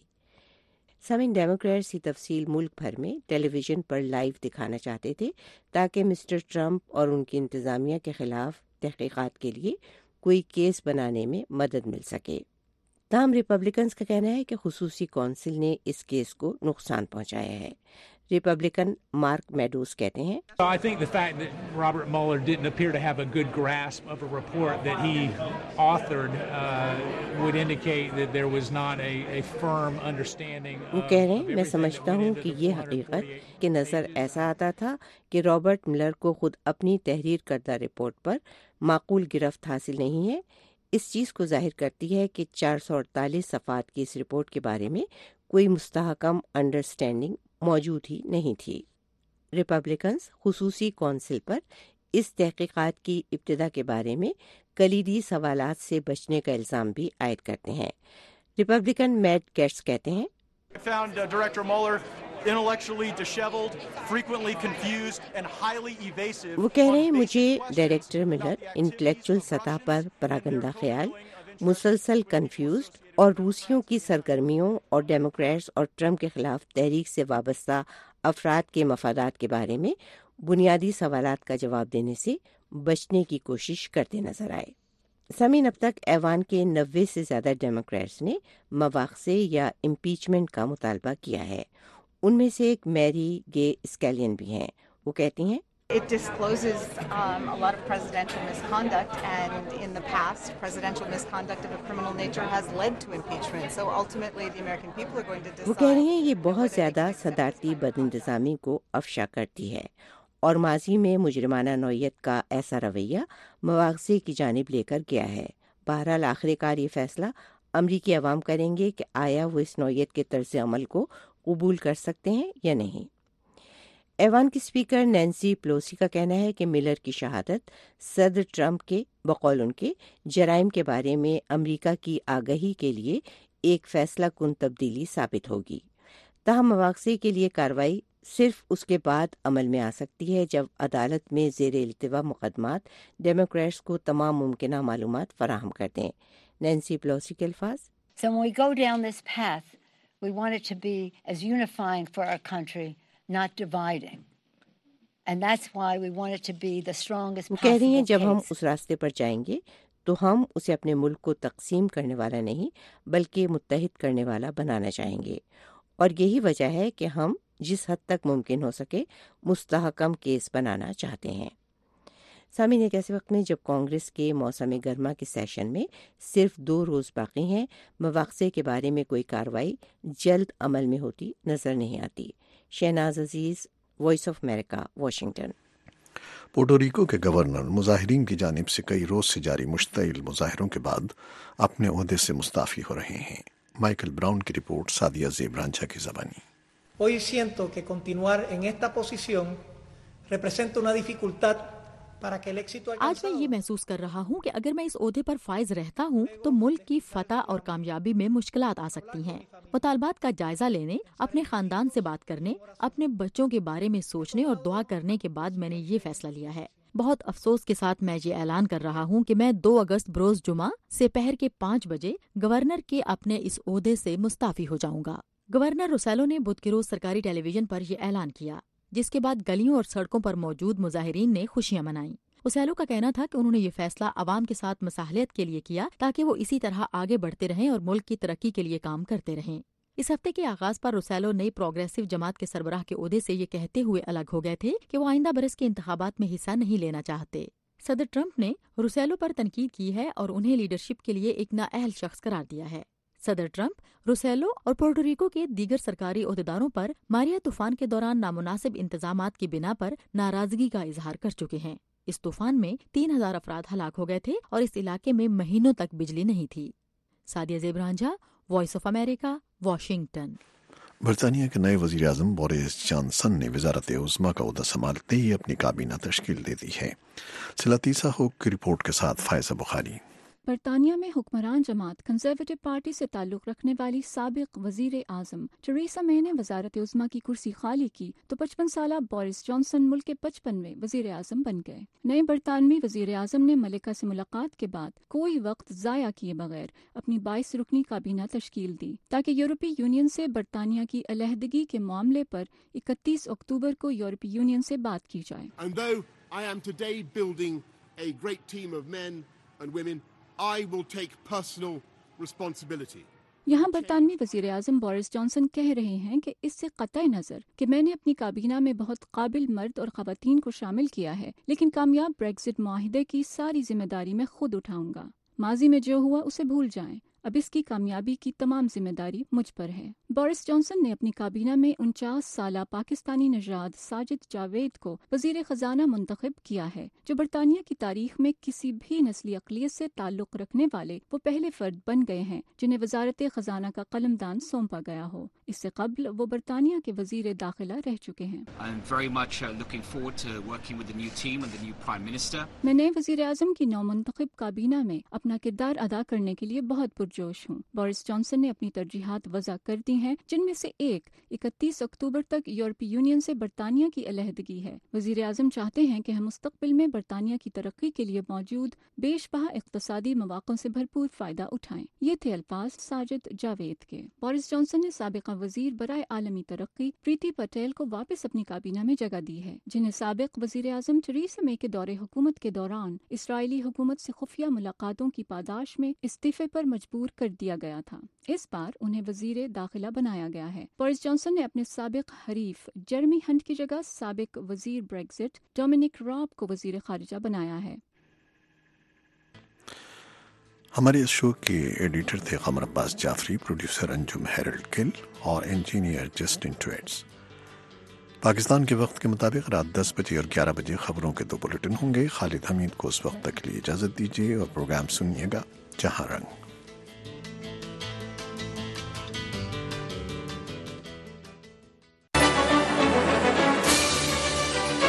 सामीन डेमोक्रेट्स की तफसील मुल्क भर में टेलीविज़न पर लाइव दिखाना चाहते थे ताकि मिस्टर ट्रंप और उनकी इंतज़ामिया के खिलाफ तहकीकात के लिए कोई केस बनाने में मदद मिल सके। ताहम रिपब्लिकन्स का कहना है कि खुसूसी कौंसिल ने इस केस को नुकसान पहुंचाया है। रिपब्लिकन मार्क मेडोज कहते हैं, I think the fact that Robert Mueller didn't appear to have a good grasp of a report that he authored uh, would indicate that there was not a, a firm understanding of, वो कह रहे हैं, मैं समझता हूँ कि ये हकीकत के नज़र ऐसा आता था कि रॉबर्ट मुलर को खुद अपनी तहरीर करदा रिपोर्ट पर माकूल गिरफ्त हासिल नहीं है। इस चीज़ को जाहिर करती है कि चार सौ अड़तालीस सफ़ात की इस रिपोर्ट के बारे में कोई मुस्तहकम अंडरस्टैंडिंग मौजूद ही नहीं थी। रिपब्लिकन्स खुसूसी कौंसिल पर इस तहकीकात की इब्तिदा के बारे में कलीदी सवालात से बचने का इल्ज़ाम भी आयद करते हैं। रिपब्लिकन मैट गेट्स कहते हैं, I found uh, Director Mueller intellectually disheveled, frequently confused and highly evasive. वो कह रहे हैं, मुझे डायरेक्टर मिलर इंटेलेक्चुअल सतह पर परागंदा ख्याल, मुसलसल कंफ्यूज्ड और रूसियों की सरगर्मियों और डेमोक्रेट्स और ट्रंप के खिलाफ तहरीक से वाबस्ता अफराद के मफादात के बारे में بنیادی سوالات کا جواب دینے سے بچنے کی کوشش کرتے نظر آئے۔ سامعین، اب تک ایوان کے نوے سے زیادہ ڈیموکریٹس نے مواخذے یا امپیچمنٹ کا مطالبہ کیا ہے۔ ان میں سے ایک میری گے اسکیلین بھی ہیں۔ وہ کہتی ہیں It discloses um, a lot of presidential misconduct, and in the past, presidential misconduct of a criminal nature has led to impeachment. So ultimately, the American people are going to decide. وہ کہہ رہی ہیں یہ بہت زیادہ صدارتی بد انتظامی کو افشا کرتی ہے اور ماضی میں مجرمانہ نوعیت کا ایسا رویہ مواخذے کی جانب لے کر گیا ہے۔ بہرحال آخر کار یہ فیصلہ امریکی عوام کریں گے کہ آیا وہ اس نوعیت کے طرز عمل کو قبول کر سکتے ہیں یا نہیں۔ ایوان کی اسپیکر نینسی پلوسی کا کہنا ہے کہ ملر کی شہادت صدر ٹرمپ کے بقول ان کے جرائم کے بارے میں امریکہ کی آگہی کے لیے ایک فیصلہ کن تبدیلی ثابت ہوگی۔ تاہم مواخذے کے لیے کارروائی صرف اس کے بعد عمل میں آ سکتی ہے جب عدالت میں زیر التوا مقدمات ڈیموکریٹس کو تمام ممکنہ معلومات فراہم کر دیں۔ نینسی پلوسی کے الفاظ، So when we go down this path, we want it to be as unifying for our country, not dividing. And that's why we want it to be the strongest وہ کہہ رہی ہیں possible جب ہم case. اس راستے پر جائیں گے تو ہم اسے اپنے ملک کو تقسیم کرنے والا نہیں بلکہ متحد کرنے والا بنانا چاہیں گے، اور یہی وجہ ہے کہ ہم جس حد تک ممکن ہو سکے مستحکم کیس بنانا چاہتے ہیں۔ سامعین، ایک ایسے وقت میں جب کانگریس کے موسم گرما کے سیشن میں صرف دو روز باقی ہیں، مواخذے کے بارے میں کوئی کارروائی جلد عمل میں ہوتی نظر نہیں آتی۔ Shahnaz Aziz, voice of America, Washington. Puerto Rico کے گورنر مظاہرین کی جانب سے کئی روز سے جاری مشتعل مظاہروں کے بعد اپنے عہدے سے مستعفی ہو رہے ہیں۔ مائیکل براؤن کی رپورٹ سعدیہ زیب رانجھا کی زبانی۔ Hoy siento que continuar en esta posición representa una dificultad para que el éxito آج میں یہ محسوس کر رہا ہوں کہ اگر میں اس عہدے پر فائز رہتا ہوں تو ملک کی فتح اور کامیابی میں مشکلات آ سکتی ہیں۔ مطالبات کا جائزہ لینے، اپنے خاندان سے بات کرنے، اپنے بچوں کے بارے میں سوچنے اور دعا کرنے کے بعد میں نے یہ فیصلہ لیا ہے۔ بہت افسوس کے ساتھ میں یہ اعلان کر رہا ہوں کہ میں دو اگست بروز جمعہ سے پہر کے پانچ بجے گورنر کے اپنے اس عہدے سے مستعفی ہو جاؤں گا۔ گورنر روسیلو نے بدھ کے روز سرکاری ٹیلی ویژن پر یہ اعلان کیا، جس کے بعد گلیوں اور سڑکوں پر موجود مظاہرین نے خوشیاں منائیں۔ روسیلو کا کہنا تھا کہ انہوں نے یہ فیصلہ عوام کے ساتھ مصالحت کے لیے کیا تاکہ وہ اسی طرح آگے بڑھتے رہیں اور ملک کی ترقی کے لیے کام کرتے رہیں۔ اس ہفتے کے آغاز پر روسیلو نئی پروگریسو جماعت کے سربراہ کے عہدے سے یہ کہتے ہوئے الگ ہو گئے تھے کہ وہ آئندہ برس کے انتخابات میں حصہ نہیں لینا چاہتے۔ صدر ٹرمپ نے روسیلو پر تنقید کی ہے اور انہیں لیڈرشپ کے لیے ایک نااہل شخص قرار دیا ہے۔ صدر ٹرمپ روسیلو اور پورٹوریکو کے دیگر سرکاری عہدیداروں پر ماریا طوفان کے دوران نامناسب انتظامات کی بنا پر ناراضگی کا اظہار کر چکے ہیں۔ اس طوفان میں تین ہزار افراد ہلاک ہو گئے تھے اور اس علاقے میں مہینوں تک بجلی نہیں تھی۔ Sadia Zeb Ranjha, voice of America, Washington. برطانیہ کے نئے وزیر اعظم بورس جانسن نے وزارت عظمیٰ کا عہدہ سنبھالتے ہی اپنی کابینہ تشکیل دے دی ہے۔ سلاتیسا ہوک کی رپورٹ کے ساتھ فائزہ بخاری۔ برطانیہ میں حکمران جماعت کنزرویٹو پارٹی سے تعلق رکھنے والی سابق وزیر اعظم ٹریسا مے نے وزارت عظمیٰ کی کرسی خالی کی تو پچپن سالہ بورس جانسن ملک کے پچپنویں وزیر اعظم بن گئے۔ نئے برطانوی وزیر اعظم نے ملکہ سے ملاقات کے بعد کوئی وقت ضائع کیے بغیر اپنی بائیس رکنی کابینہ تشکیل دی تاکہ یورپی یونین سے برطانیہ کی علیحدگی کے معاملے پر اکتیس اکتوبر کو یورپی یونین سے بات کی جائے۔ And though I am today building a great team of men and women, I will take personal responsibility. یہاں برطانوی وزیر اعظم بورس جانسن کہہ رہے ہیں کہ اس سے قطع نظر کہ میں نے اپنی کابینہ میں بہت قابل مرد اور خواتین کو شامل کیا ہے، لیکن کامیاب بریگزٹ معاہدے کی ساری ذمہ داری میں خود اٹھاؤں گا۔ ماضی میں جو ہوا اسے بھول جائیں، اب اس کی کامیابی کی تمام ذمہ داری مجھ پر ہے۔ بورس جانسن نے اپنی کابینہ میں انچاس سالہ پاکستانی نژاد ساجد جاوید کو وزیر خزانہ منتخب کیا ہے، جو برطانیہ کی تاریخ میں کسی بھی نسلی اقلیت سے تعلق رکھنے والے وہ پہلے فرد بن گئے ہیں جنہیں وزارت خزانہ کا قلمدان سونپا گیا ہو۔ اس سے قبل وہ برطانیہ کے وزیر داخلہ رہ چکے ہیں۔ میں نئے وزیر اعظم کی نو منتخب کابینہ میں اپنا کردار ادا کرنے کے لیے بہت پر पुरजोश हूँ। बोरिस जॉनसन ने अपनी तरजीहात वज़ा कर दी हैं, जिनमें से एक इकतीस अक्टूबर तक यूरोपीय यूनियन से बरतानिया की अलहदगी है। वज़ीर आज़म चाहते हैं कि हम मुस्तक़बिल में बरतानिया की तरक्की के लिए मौजूद बेशबहा इक़्तिसादी मौक़ों से भरपूर फ़ायदा उठाएं। ये थे अल्फाज साजिद जावेद के। बोरिस जॉनसन ने साबिक़ा वज़ीर बराए आलमी तरक्की प्रीति पटेल को वापस अपनी काबीना में जगह दी है, जिन्हें साबिक़ वज़ीर आज़म थेरेसा मे के दौरे हुकूमत के दौरान इसराइली हुकूमत से खुफिया मुलाकातों की पादाश में इस्तीफे पर मजबूर कर दिया गया था। इस बार उन्हें वज़ीर दाखिला बनाया गया है। बोरिस जॉनसन ने अपने साबिक़ हरीफ जेरेमी हंट की जगह साबिक़ वज़ीर ब्रेक्जिट डोमिनिक रॉब को वज़ीर ख़ारिजा बनाया है। हमारे इस शो के एडिटर थे Qamar Abbas Jafri, producer Anjum Harold Kill और इंजीनियर जस्टिन ट्वेट्स। पाकिस्तान के वक्त के मुताबिक रात दस बजे और ग्यारह बजे खबरों के दो बुलेटिन होंगे। खालिद हमीद को उस वक्त तक के लिए इजाज़त दीजिए और प्रोग्राम सुनिएगा जहां रंग।